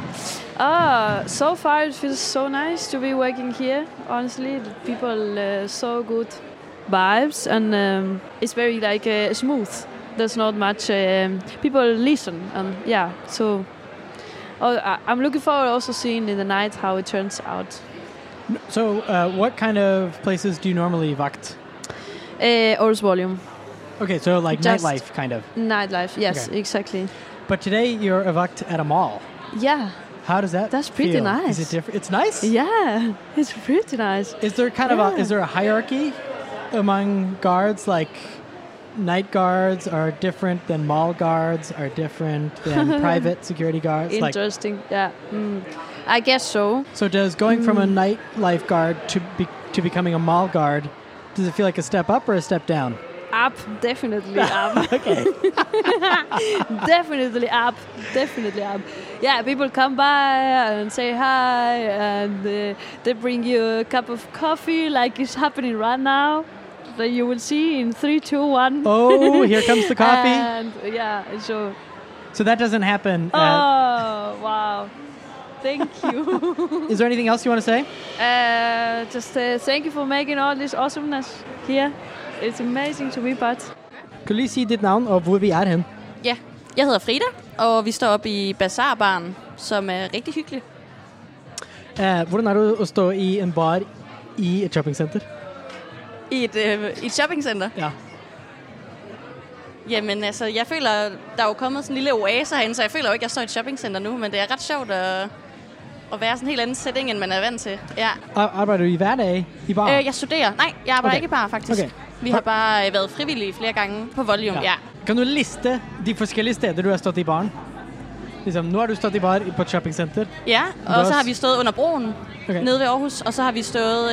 So far it feels so nice to be working here. Honestly, the people so good vibes, and it's very smooth. There's not much people listen, and so. I'm looking forward also seeing in the night how it turns out. So, what kind of places do you normally vakt? Aarhus Volume. Okay, so like Just nightlife, kind of. Nightlife, yes, Okay. exactly. But today you're a vakt at a mall. Yeah. How does that That's pretty feel? nice. Is it different? It's nice? Yeah, it's pretty nice. Is there is there a hierarchy among guards? Like, night guards are different than mall guards, are different than private security guards? Interesting, I guess so. So does going from a nightlife guard to becoming a mall guard, does it feel like a step up or a step down? Up, definitely up. Okay. Definitely up. Yeah, people come by and say hi, and they bring you a cup of coffee like it's happening right now. That you will see in 3, 2, 1. Oh, here comes the coffee. And so So that doesn't happen. Oh, wow. Thank you. Is there anything else you want to say? Just thank you for making all this awesomeness here. It's amazing to be part. Kan du lige sige dit navn og hvor vi er hen? Ja, jeg hedder Frida, og vi står oppe i Bazaarbaren, som er rigtig hyggelig. Hvordan er det at stå i en bar i et shoppingcenter? I et shoppingcenter? Ja. Jamen altså, jeg føler, der er jo kommet sådan en lille oase herinde, så jeg føler jo ikke, at jeg står i et shoppingcenter nu, men det er ret sjovt at være sådan en helt anden setting, end man er vant til. Ja. Arbejder du i hverdag i bar? Jeg studerer. Nej, jeg arbejder ikke i bar, faktisk. Okay. Vi har bare været frivillige flere gange på Volume, ja. Kan du liste de forskellige steder, du har stået i baren? Ligesom, nu har du stået i bar på et shoppingcenter. Ja, og så har vi stået under broen nede ved Aarhus, og så har vi stået...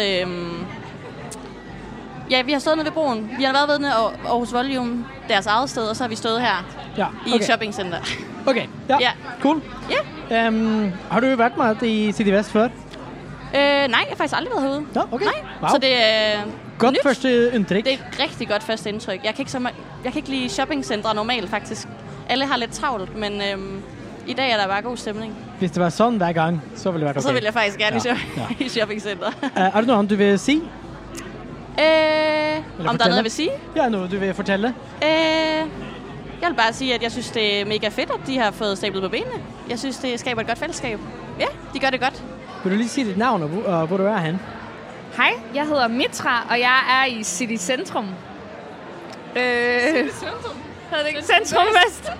Ja, vi har stået nede ved broen. Vi har været ved Aarhus Volume, deres eget sted, og så har vi stået her i et shoppingcenter. Okay, ja. Cool. Ja. Har du været meget i City Vest før? Nej, jeg har faktisk aldrig været herude. Nå, okay. Nej, Wow. så det er Godt nyt. første indtryk. Det er et rigtig godt første indtryk. Jeg kan ikke lide shoppingcentre normalt, faktisk. Alle har lidt travlt, men i dag er der bare god stemning. Hvis det var sådan hver gang, så ville det være okay. Så vil jeg faktisk gerne i shoppingcenter. Er der noget, du vil sige? Om der er noget, jeg vil sige? Ja, noget, du vil fortælle? Jeg vil bare sige, at jeg synes, det er mega fedt, at de har fået stablet på benene. Jeg synes, det skaber et godt fællesskab. Ja, de gør det godt. Vil du lige sige dit navn, og hvor du er henne? Hej, jeg hedder Mitra, og jeg er i City Centrum. City Centrum? Hedder det ikke Centrum Vest?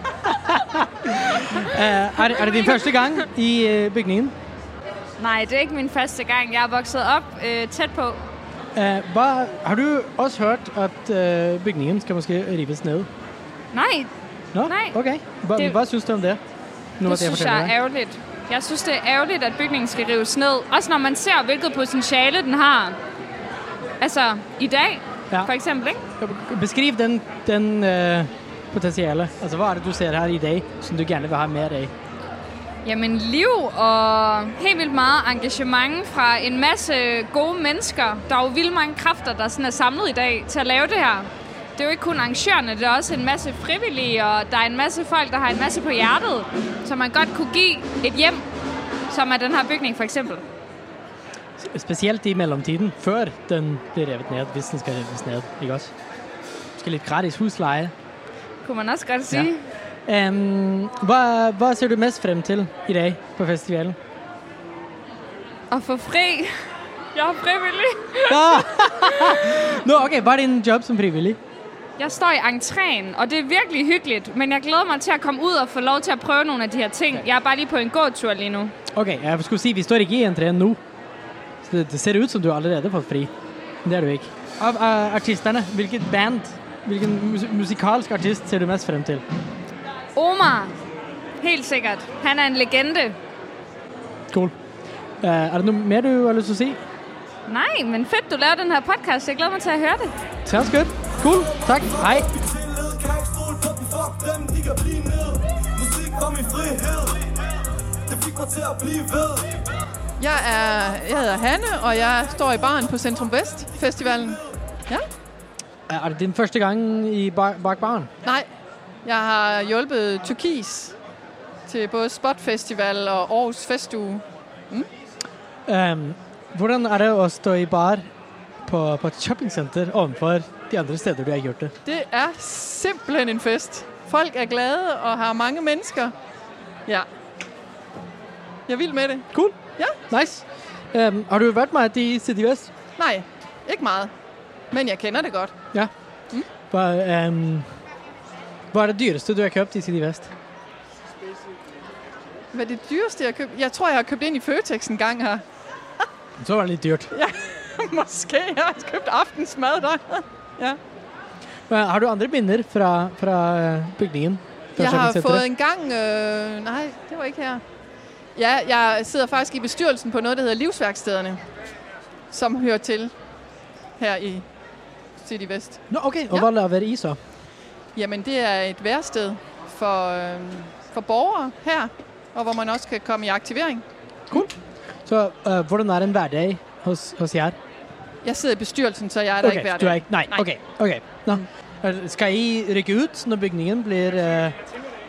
Er det din første gang i bygningen? Nej, det er ikke min første gang. Jeg er vokset op tæt på. Har du også hørt, at bygningen skal måske rives ned? Nej. Nå? Nej. Okay. Hvad synes du om det? Det synes jeg er ærgerligt. Jeg synes, det er ærgerligt, at bygningen skal rives ned. Også når man ser, hvilket potentiale den har. Altså, i dag, for eksempel, ikke? Beskriv den potentiale. Altså, hvad er det, du ser her i dag, som du gerne vil have mere af? Jamen, liv og helt vildt meget engagement fra en masse gode mennesker. Der er jo vildt mange kræfter, der sådan er samlet i dag til at lave det her. Det er jo ikke kun arrangørerne, det er også en masse frivillige, og der er en masse folk, der har en masse på hjertet, som man godt kunne give et hjem, som er den her bygning for eksempel. Specielt i mellemtiden, før den bliver revet ned, hvis den skal reves ned, ikke også? Måske lidt gratis husleje. Kunne man også godt sige. Ja. Hvad ser du mest frem til i dag på festivalen? At få fri. Jeg er frivillig. Nå, okay. Hvad er din job som frivillig? Jeg står i entréen, og det er virkelig hyggeligt, men jeg glæder mig til at komme ud og få lov til at prøve nogle af de her ting. Jeg er bare lige på en gåtur lige nu. Okay, jeg skulle sige, vi står ikke i entréen nu. Så det ser ud som, du allerede har fået fri. Men det er du ikke. Af artisterne, hvilken band, hvilken musikalsk artist ser du mest frem til? Omar. Helt sikkert. Han er en legende. Cool. Er der noget mere, du har lyst til at sige? Nej, men fedt, du laver den her podcast. Jeg glæder mig til at høre det. Sounds good. Cool. Tak. Hej. Jeg hedder Hanne, og jeg står i baren på Centrum Vest Festivalen. Ja. Er det din første gang i bag baren? Nej, jeg har hjulpet Turkis til både Spot Festival og Aarhus Festuge. Hvordan er det at stå i bar på et shoppingcenter ovenfor de andre steder, du har gjort det? Det er simpelthen en fest. Folk er glade og har mange mennesker. Ja. Jeg er vild med det. Cool. Ja. Nice. Har du været meget i City Vest? Nej, ikke meget. Men jeg kender det godt. Ja. Hvad er det dyreste, du har købt i City Vest? Hvad er det dyreste, jeg har købt? Jeg tror, jeg har købt ind i Føtex en gang her. Så var det lidt dyrt. Ja, måske. Jeg har købt aftensmad der. Ja. Har du andre minder fra bygningen? Jeg har fået en gang... nej, det var ikke her. Ja, jeg sidder faktisk i bestyrelsen på noget, der hedder Livsværkstederne, som hører til her i City Vest. Nå, okay. Og hvad laver I så? Jamen, det er et værsted for borgere her, og hvor man også kan komme i aktivering. Cool. Så hvordan er en hverdag hos jer? Jeg sidder i bestyrelsen, så jeg er der ikke hverdag. Nej, okay. Nå. Skal I rykke ud, når bygningen bliver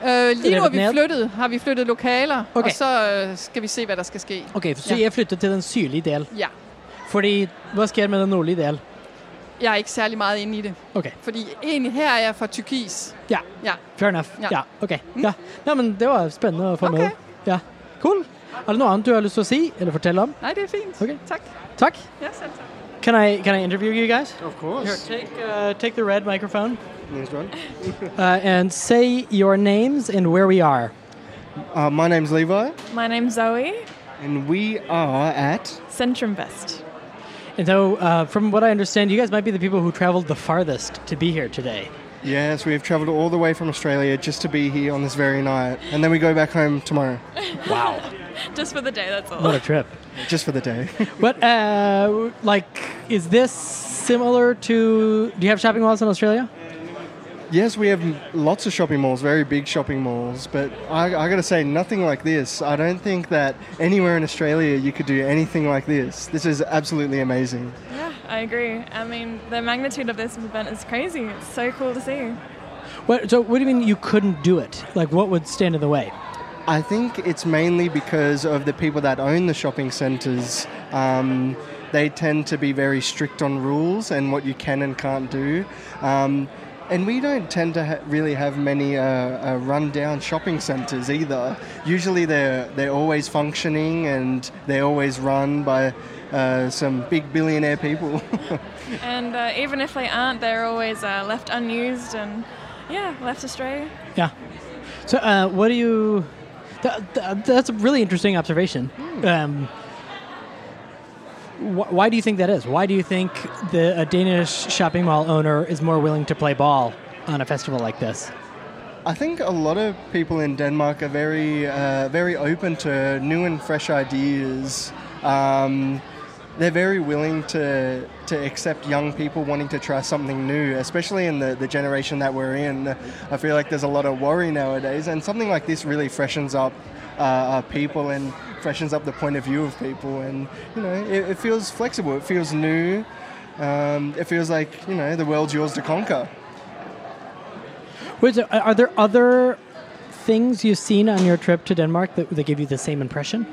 Lige nu har vi flyttet lokaler, okay. Og så skal vi se, hvad der skal ske. Okay, så I er flyttet til den sydlige del? Ja. Fordi, hvad sker med den nordlige del? Jeg er ikke særlig meget inde i det. Okay. Fordi egentlig her er jeg fra Tyrkis. Ja, ja. Fair enough. Ja, okay. Ja. Nå, men det var spændende at få med. Ja, cool. Er der noget andet, du har lyst til at sige eller fortælle om? Nej, det er fint. Okay. Tak. Tak. Ja, selv tak. Can I interview you guys? Of course. Here, take the red microphone. Nice one. And say your names and where we are. My name's Levi. My name's Zoe. And we are at Centrum Vest. And so, from what I understand, you guys might be the people who traveled the farthest to be here today. Yes, we've travelled all the way from Australia just to be here on this very night. And then we go back home tomorrow. Wow. Just for the day, that's all. What a trip. Just for the day. What, is this similar to... Do you have shopping malls in Australia? Yes, we have lots of shopping malls, very big shopping malls. But I got to say, nothing like this. I don't think that anywhere in Australia you could do anything like this. This is absolutely amazing. Yeah, I agree. I mean, the magnitude of this event is crazy. It's so cool to see. So what do you mean you couldn't do it? Like, what would stand in the way? I think it's mainly because of the people that own the shopping centres. They tend to be very strict on rules and what you can and can't do. And we don't tend to really have many run-down shopping centres either. Usually they're always functioning and they're always run by some big billionaire people. And even if they aren't, they're always left unused and, left astray. Yeah. So what do you... That's a really interesting observation. Why do you think that is? Why do you think a Danish shopping mall owner is more willing to play ball on a festival like this? I think a lot of people in Denmark are very open to new and fresh ideas. They're very willing to accept young people wanting to try something new, especially in the generation that we're in. I feel like there's a lot of worry nowadays, and something like this really freshens up people and freshens up the point of view of people, and it feels flexible, it feels new, it feels like the world's yours to conquer. Wait, so are there other things you've seen on your trip to Denmark that give you the same impression?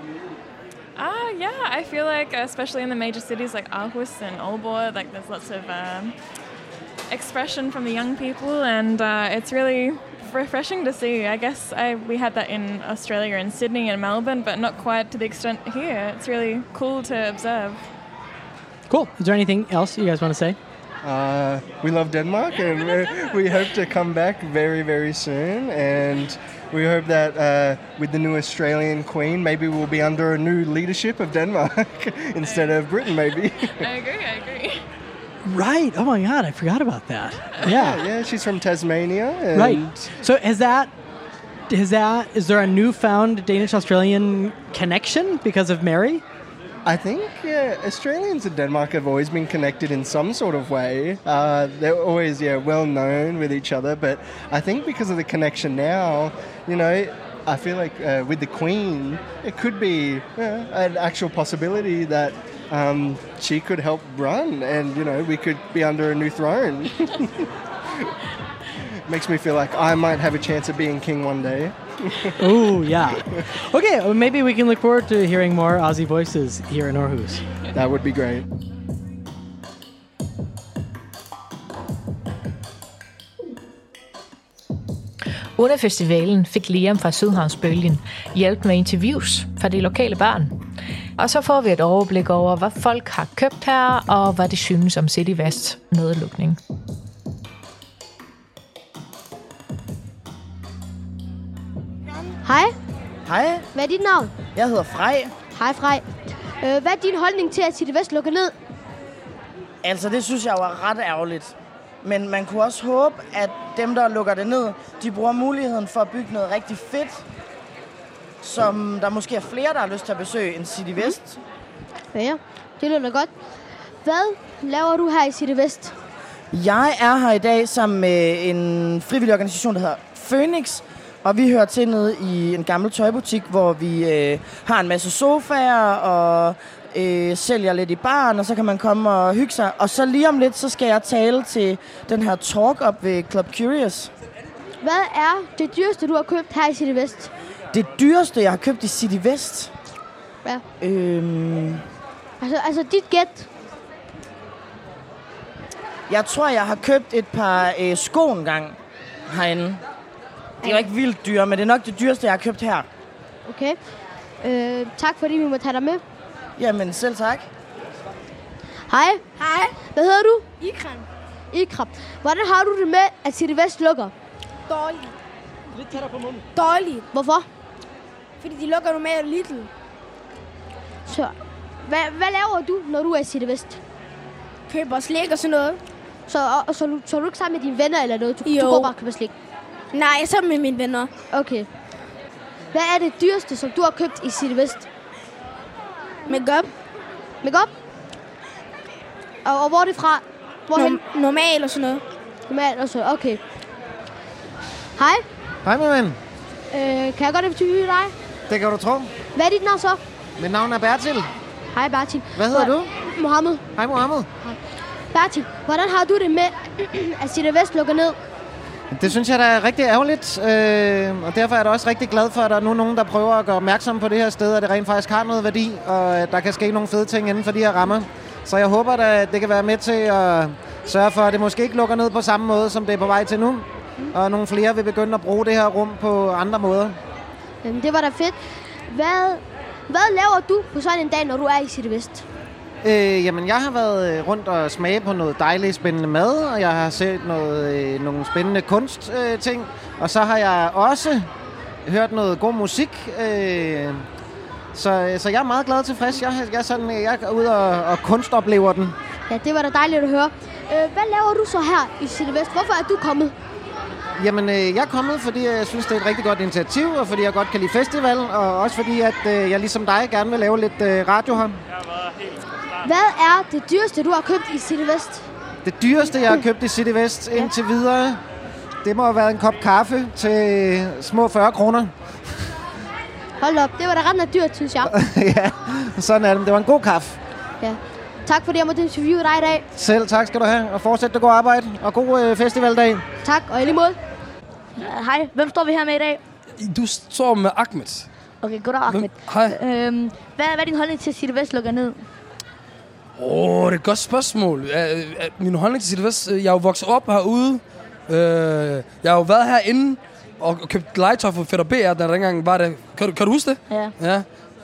I feel like especially in the major cities like Aarhus and Aalborg, like there's lots of expression from the young people, and it's really refreshing to see. I guess we had that in Australia, in Sydney and Melbourne, but not quite to the extent here. It's really cool to observe. Cool. Is there anything else you guys want to say? We love Denmark, and we hope to come back very, very soon. And we hope that with the new Australian Queen, maybe we'll be under a new leadership of Denmark instead of Britain, maybe. I agree. Right. Oh my God, I forgot about that. Yeah, she's from Tasmania. And right. So is there a newfound Danish-Australian connection because of Mary? I think Australians and Denmark have always been connected in some sort of way. They're always well known with each other, but I think because of the connection now, I feel like with the Queen, it could be an actual possibility that she could help run, and we could be under a new throne. Makes me feel like I might have a chance of being king one day. Oh, yeah. Okay, well, maybe we can look forward to hearing more Aussie voices here in Aarhus. That would be great. Under festivalen fik Liam fra Sydhavnsbølgen hjælp med interviews fra de lokale børn. Og så får vi et overblik over, hvad folk har købt her, og hvad de synes om City Vests nedlukning. Hej. Hej. Hvad er dit navn? Jeg hedder Frej. Hej Frej. Hvad er din holdning til, at City Vest lukker ned? Altså, det synes jeg jo er ret ærgerligt. Men man kunne også håbe, at dem, der lukker det ned, de bruger muligheden for at bygge noget rigtig fedt, som der måske er flere, der har lyst til at besøge end City Vest. Ja, det lyder godt. Hvad laver du her i City Vest? Jeg er her i dag sammen med en frivillig organisation, der hedder Phoenix. Og vi hører til nede i en gammel tøjbutik, hvor vi har en masse sofaer og sælger lidt i baren, og så kan man komme og hygge sig. Og så lige om lidt, så skal jeg tale til den her talk op ved Club Curious. Hvad er det dyreste, du har købt her i City Vest? Det dyreste, jeg har købt i City Vest? Ja. Altså dit gæt. Jeg tror, jeg har købt et par sko engang herinde. Det er jo ikke vildt dyre, men det er nok det dyreste, jeg har købt her. Okay. Tak fordi vi må tage dig med. Jamen, selv tak. Hej. Hej. Hvad hedder du? Ikram. Hvordan har du det med, at City Vest lukker? Dårligt. Lidt tættere på munden. Dårligt. Hvorfor? Fordi de lukker normalt Lidl. Så, hvad laver du, når du er i City Vest? Køber slik og sådan noget. Så er du ikke sammen med dine venner eller noget? Du går bare og køber slik? Nej, jeg er sammen med mine venner. Okay. Hvad er det dyreste, som du har købt i City Vest? Makeup. Makeup? Og hvor er det fra? Hvorhen? Normal og sådan noget. Normal og så, okay. Hej. Hej, min ven. Kan jeg godt interviewe dig? Det kan du tro. Hvad er dit navn så? Mit navn er Bertil. Hej Bertil. Hvad hedder du? Mohammed. Hej, Mohammed. Bertil, hvordan har du det med, at City Vest lukker ned? Det synes jeg, der er rigtig ærgerligt, og derfor er jeg da også rigtig glad for, at der er nu nogen, der prøver at gøre opmærksom på det her sted, at det rent faktisk har noget værdi, og at der kan ske nogle fede ting inden for de her rammer. Så jeg håber, at det kan være med til at sørge for, at det måske ikke lukker ned på samme måde, som det er på vej til nu, og nogle flere vil begynde at bruge det her rum på andre måder. Jamen, det var da fedt. Hvad laver du på sådan en dag, når du er i City Vest? Jamen, jeg har været rundt og smage på noget dejligt spændende mad, og jeg har set nogle spændende kunstting, og så har jeg også hørt noget god musik. Så jeg er meget glad og tilfreds. Jeg er ude og kunstoplever den. Ja, det var da dejligt at høre. Hvad laver du så her i City Vest? Hvorfor er du kommet? Jamen, jeg er kommet, fordi jeg synes, det er et rigtig godt initiativ, og fordi jeg godt kan lide festivalen, og også fordi, at jeg ligesom dig gerne vil lave lidt radio her. Hvad er det dyreste, du har købt i City Vest? Det dyreste, jeg har købt i City Vest indtil videre, det må have været en kop kaffe til små 40 kroner. Hold op, det var da ret dyrt, synes jeg. Ja, sådan er det. Det var en god kaffe. Ja. Tak fordi jeg måtte interviewe dig i dag. Selv tak skal du have, og fortsæt det gode arbejde, og god festivaldag. Tak, og i lige måde. Hej, hvem står vi her med i dag? Du står med Ahmed. Okay, goddag Ahmed. Hej. Hvad er din holdning til, at City Vest lukker ned? Det er et godt spørgsmål. Min holdning til City Vest, jeg er jo vokset op herude. Jeg har jo været herinde og købt legetøj for Fætter BR, der dengang var det. Kan du huske det? Ja.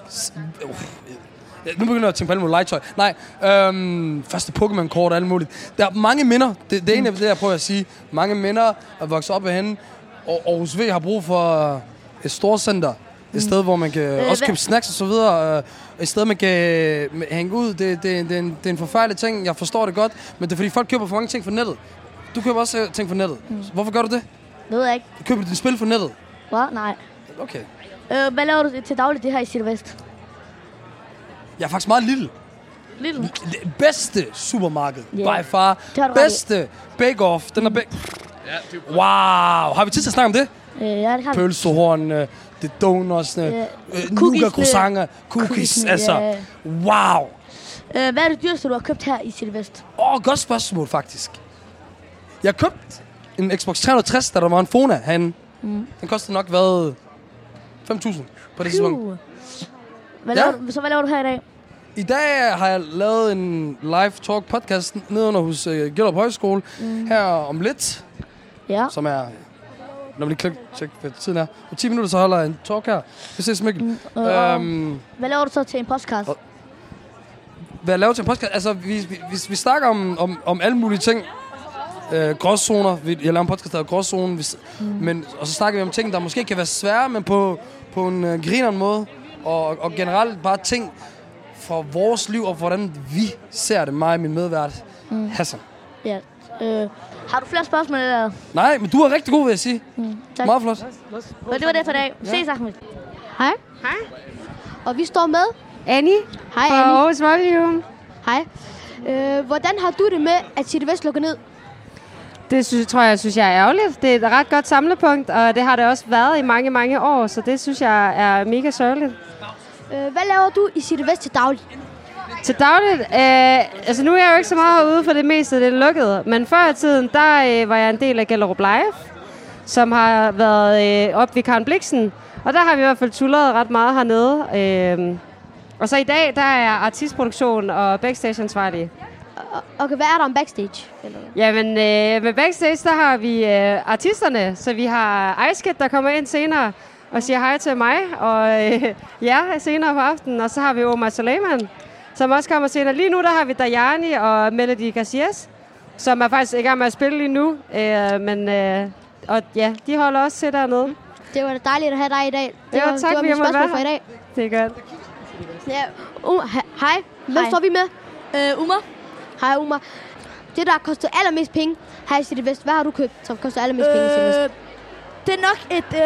Nu begynder jeg at tænke på alle mulige legetøj. Nej, første Pokémon-kort og alt muligt. Der er mange minder. Det ene af det, jeg prøver at sige. Mange minder at vokse op herinde. Og Aarhus V har brug for et storcenter. Et sted, hvor man kan også købe snacks og så videre. Et sted, man kan hænge ud. Det er en forfærdelig ting. Jeg forstår det godt. Men det er fordi, folk køber for mange ting fra nettet. Du køber også ting fra nettet. Hvorfor gør du det? Det ved jeg ikke. Køber du din spil fra nettet? Hvad? Nej. Okay. Hvad laver du til dagligt det her i City Vest? Jeg er faktisk meget lille. Lille? Bedste supermarked. Yeah. By far. Bedste bake-off. Den er wow. Har vi tid til at snakke om det? Ja, det har vi. Pølsehornene, det donutsene, nougat-croissanter, cookies. Altså, wow. Hvad er det dyreste, du har købt her i City Vest? Godt spørgsmål, faktisk. Jeg købte en Xbox 360, da der var en Fona herinde. Den kostede nok, 5.000 på det tidspunkt. Hvad laver du her i dag? I dag har jeg lavet en live talk podcast nede under hos Gellerup Højskole her om lidt. Ja. Som er, når vi lige tjekker, hvad tiden er. På 10 minutter, så holder jeg en talk her. Vi ses, Mikkel. Hvad laver du så til en podcast? Hvad jeg laver til en podcast? Altså, vi snakker om alle mulige ting. Gråzoner. Jeg laver en podcast, der hedder Gråzone. Og så snakker vi om ting, der måske kan være svære, men på en grineren måde. Og generelt bare ting fra vores liv, og hvordan vi ser det, mig og min medvært, Hassan. Ja. Har du flere spørgsmål eller? Nej, men du er rigtig god, vil jeg sige. Tak. Meget flot. Og det var det for i dag. Ses, Ahmed. Hej. Hej. Og vi står med Annie. Hej, fra Annie. Aarhus Volume. Hej. Hvordan har du det med, at City Vest lukker ned? Det synes jeg er ærgerligt. Det er et ret godt samlepunkt, og det har det også været i mange, mange år, så det synes jeg er mega sørgeligt. Hvad laver du i City Vest til daglig? Til dagligt? Altså nu er jeg jo ikke så meget herude, for det meste det er lukket. Men før i tiden, der var jeg en del af Gellerup Live. som har været op ved Karen Bliksen. Og der har vi i hvert fald tulleret ret meget hernede. Og så i dag, der er artistproduktion og backstage-ansvarlige. Okay, hvad er der om backstage? Jamen, med backstage, der har vi artisterne. Så vi har Ice der kommer ind senere og siger hej til mig. Og jer senere på aftenen. Og så har vi Omar Suleiman, som også kommer senere. Lige nu, der har vi Dajani og Melody Garcias, som er faktisk i gang med at spille lige nu. Og ja, de holder også til dernede. Det var dejligt at have dig i dag. Det var mit spørgsmål for i dag. Det er godt. Ja, hej. Hvem står vi med? Umar. Hej, Umar. Det, der koster allermest penge her i City Vest. Hvad har du købt, som koster allermest penge i City Vest? Det er nok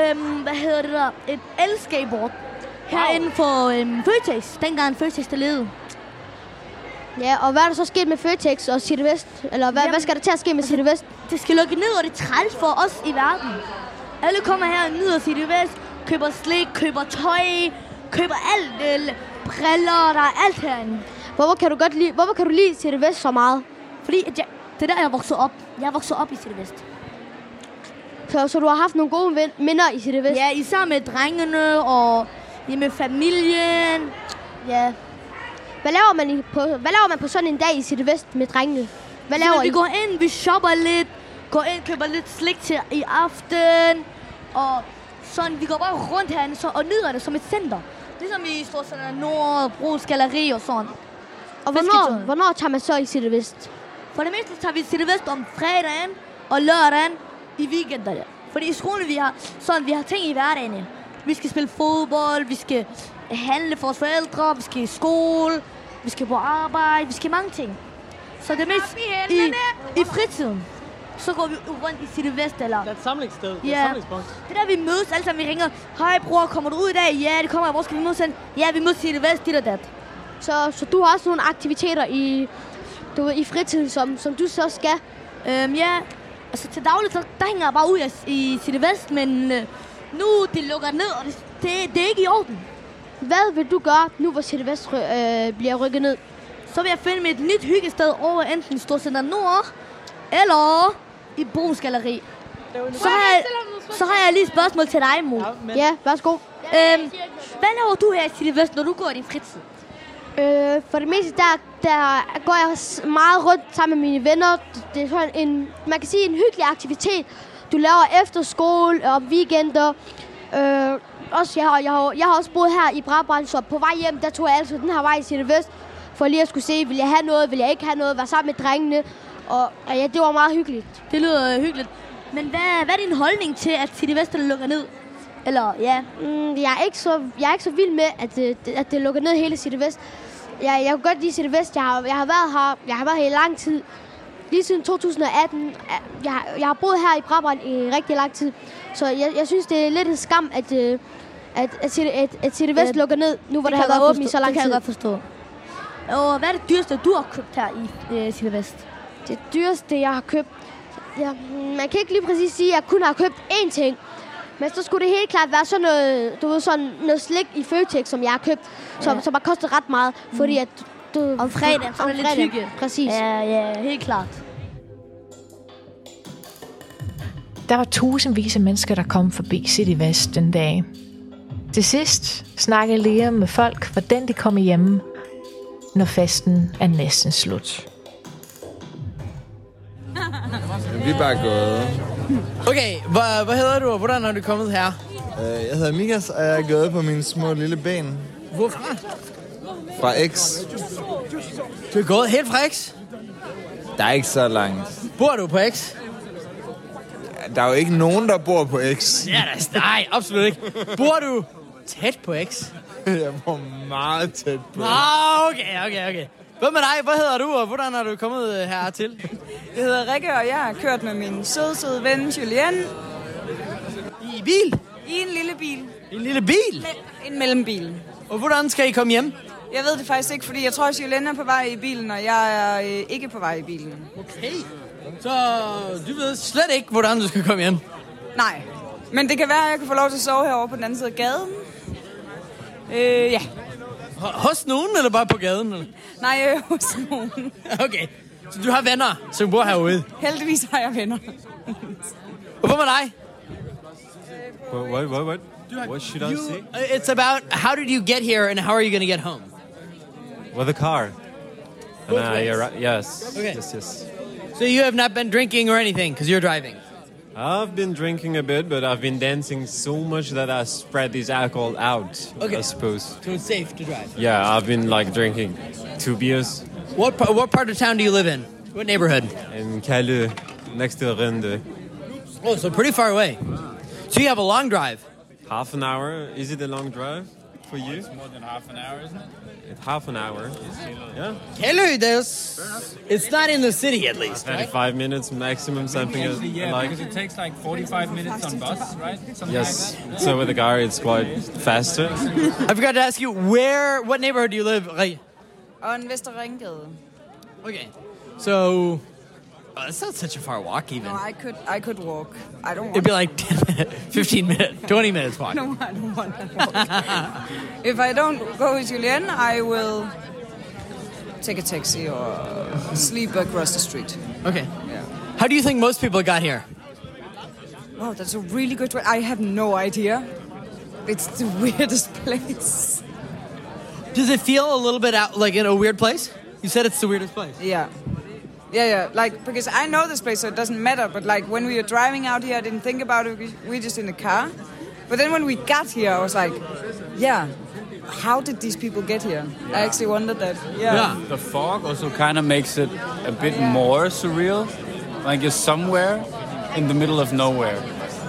et el-skateboard. Herinde for Føtex. Dengang Føtex der levede. Ja, og hvad er der så sket med Føtex og City Vest? Eller hvad skal der til at ske med City Vest? Det skal lukke ned, og det er træls for os i verden. Alle kommer her og nyder City Vest, køber slik, køber tøj, køber alt, briller, der er alt herinde. Hvorfor kan du lide City Vest så meget? Fordi det er der, jeg voksede op. Jeg voksede op i City Vest. Så du har haft nogle gode minder i City Vest? Ja, især med drengene og med familien. Ja. Hvad laver man på sådan en dag i City Vest med drengene? Hvad laver vi går ind, vi shopper lidt, går ind, køber lidt slik til i aften, og sådan, vi går bare rundt herinde og nyder det som et center. Ligesom i Storcenter Nord, Brugs Galleri og sådan. Og hvornår tager man så i City Vest? For det meste tager vi City Vest om fredagen og lørdagen i weekenderne. Fordi i skolen, vi har ting i hverdagen. Vi skal spille fodbold, vi skal handle for vores forældre, vi skal i skole, vi skal på arbejde, vi skal mange ting. Så det er mest i fritiden. Så går vi rundt i City Vest, eller... Det er et samlingssted, det er et samlingspunkt. Det er der, vi mødes alle sammen, vi ringer. Hej bror, kommer du ud i dag? Ja, det kommer jeg. Hvor skal vi mødes hen? Ja, vi mødes i City Vest, dit og dat. Så du har også nogle aktiviteter i fritiden, som du så skal? Ja, altså til dagligt, der hænger jeg bare ud i City Vest, men nu det lukker ned, og det er ikke i orden. Hvad vil du gøre, nu hvor City Vest bliver rykket ned? Så vil jeg finde et nyt hyggested over enten Storcenter Nord, eller i Brugs Galleri. Så har jeg lige et spørgsmål til dig, Mo. Ja, værsgo. Hvad laver du her i City Vest, når du går i din fritid? For det meste, der går jeg meget rundt sammen med mine venner. Det er sådan man kan sige en hyggelig aktivitet. Du laver efter skole og weekender. Jeg har også boet her i Brabrand, så på vej hjem, der tog jeg altså den her vej i City Vest, for lige at skulle se, vil jeg have noget, vil jeg ikke have noget, være sammen med drengene. Og ja, det var meget hyggeligt. Det lyder hyggeligt. Men hvad er din holdning til, at City Vest lukker ned? Eller, ja. Jeg er ikke så vild med, at det lukker ned hele City Vest. Jeg kan godt lide City Vest. Jeg har været her. Jeg har været her i lang tid. Lige siden 2018. Jeg har boet her i Brabrand i rigtig lang tid. Så jeg synes, det er lidt en skam, at City Vest lukker ned, nu hvor det har været åbent i så lang tid. Det kan jeg godt forstå. Og hvad er det dyreste, du har købt her i City Vest? Det dyreste, jeg har købt... Ja, man kan ikke lige præcis sige, at jeg kun har købt én ting. Men så skulle det helt klart være sådan noget slik i Føtex, som jeg har købt, som har kostet ret meget. Fordi at om fredagen, så er det lidt hygge. Præcis. Ja, helt klart. Der var tusindvis af mennesker, der kom forbi City Vest den dag. Til sidst snakkede Liam med folk, hvordan de kommer hjem, når festen er næsten slut. Vi er bare gået. Okay, hvad hedder du, og hvordan er du kommet her? Jeg hedder Mikas, og jeg er gået på mine små lille ben. Hvorfra? Fra X. Du er gået helt fra X? Der er ikke så langt. Bor du på X? Der er jo ikke nogen, der bor på X. Ja, nej, absolut ikke. Bor du tæt på X? Jeg bor meget tæt på X. Okay. Hvad med dig? Hvad hedder du, og hvordan er du kommet hertil? Jeg hedder Rikke, og jeg har kørt med min søde ven, Julien. I bil? I en lille bil. En lille bil? En mellembil. Og hvordan skal I komme hjem? Jeg ved det faktisk ikke, fordi jeg tror, at Julien er på vej i bilen, og jeg er ikke på vej i bilen. Okay. Så du ved slet ikke, hvordan du skal komme hjem? Nej, men det kan være, at jeg kan få lov til at sove herovre på den anden side af gaden. Ja. Hos nogen, eller bare på gaden? Eller? Nej, hos nogen. Okay, så du har venner, som bor herude? Heldigvis har jeg venner. Og hvad med dig? What should I say? It's about how did you get here and how are you going to get home? With a car. Yes. Okay. Yes. So you have not been drinking or anything because you're driving? I've been drinking a bit, but I've been dancing so much that I spread this alcohol out, I suppose. So it's safe to drive? Yeah, I've been drinking 2 beers. What part of town do you live in? What neighborhood? In Calle, next to Rende. Oh, so pretty far away. So you have a long drive? Half an hour. Is it a long drive for you? It's more than half an hour, isn't it? It's half an hour. Yeah. It's not in the city, at least, 35 minutes maximum, something like. Because it takes 45 minutes on bus, right? Something Yes. like that. So with the car, it's quite faster. I forgot to ask you, what neighborhood do you live? On Vester Ringgade. Okay. So, that's not such a far walk, even. No, I could walk. I don't want It'd be like 10 minutes, 15 minutes, 20 minutes walk. No, I don't want to walk. If I don't go with Julien, I will take a taxi or sleep across the street. Okay. Yeah. How do you think most people got here? Wow, that's a really good one. I have no idea. It's the weirdest place. Does it feel a little bit out, like in a weird place? You said it's the weirdest place. Yeah. Because I know this place, so it doesn't matter. But when we were driving out here, I didn't think about it. We were just in the car. But then when we got here, I was like, how did these people get here? I actually wondered that. Yeah. The fog also kind of makes it a bit more surreal. Like you're somewhere in the middle of nowhere.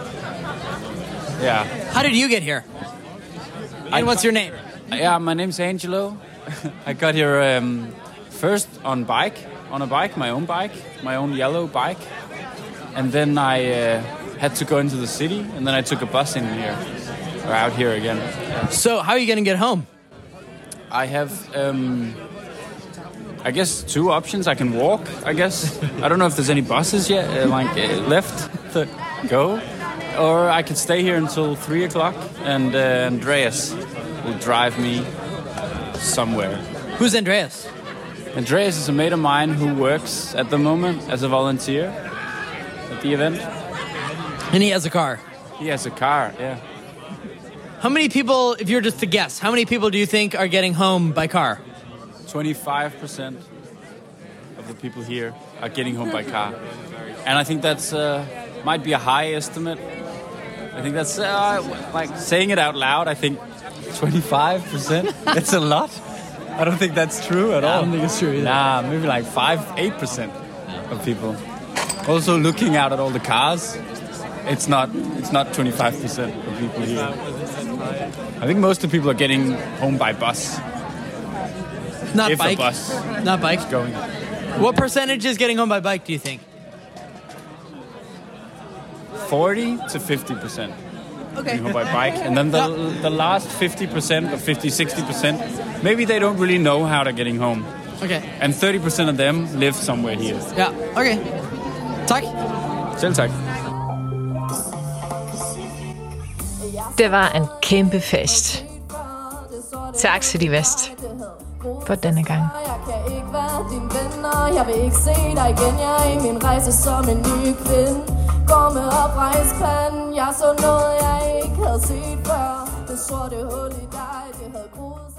Yeah. How did you get here? And what's your name? Yeah, my name's Angelo. I got here first on a bike, my own yellow bike. And then I had to go into the city, and then I took a bus in here, or out here again. So how are you going to get home? I have, I guess, 2 options. I can walk, I guess. I don't know if there's any buses yet, left that go. Or I could stay here until 3 o'clock, and Andreas will drive me somewhere. Who's Andreas? Andreas is a mate of mine who works at the moment as a volunteer at the event. And he has a car? He has a car, yeah. How many people, if you're just to guess, how many people do you think are getting home by car? 25% of the people here are getting home by car. And I think that's might be a high estimate. I think that's, saying it out loud, I think 25%, that's a lot. I don't think that's true at all. I don't think it's true either. Nah, maybe 5-8% of people. Also looking out at all the cars, it's not 25% of people here. I think most of the people are getting home by bus. Not if bike? a bus. Not bike? Going. What percentage is getting home by bike, do you think? 40 to 50%. Okay. Home by bike. And then the last 50% or 50-60%, maybe they don't really know how they're getting home. Okay. And 30% of them live somewhere here. Ja, okay. Tak. Selv tak. Det var en kæmpe fest. Tak City Vest for denne gang. Jeg kan ikke være din venner, jeg vil ikke se dig igen. Jeg er i min rejse som en ny kvinde. Går med oprejst panden, jeg så noget jeg ikke havde set før. Det sorte hul i dig, det havde groet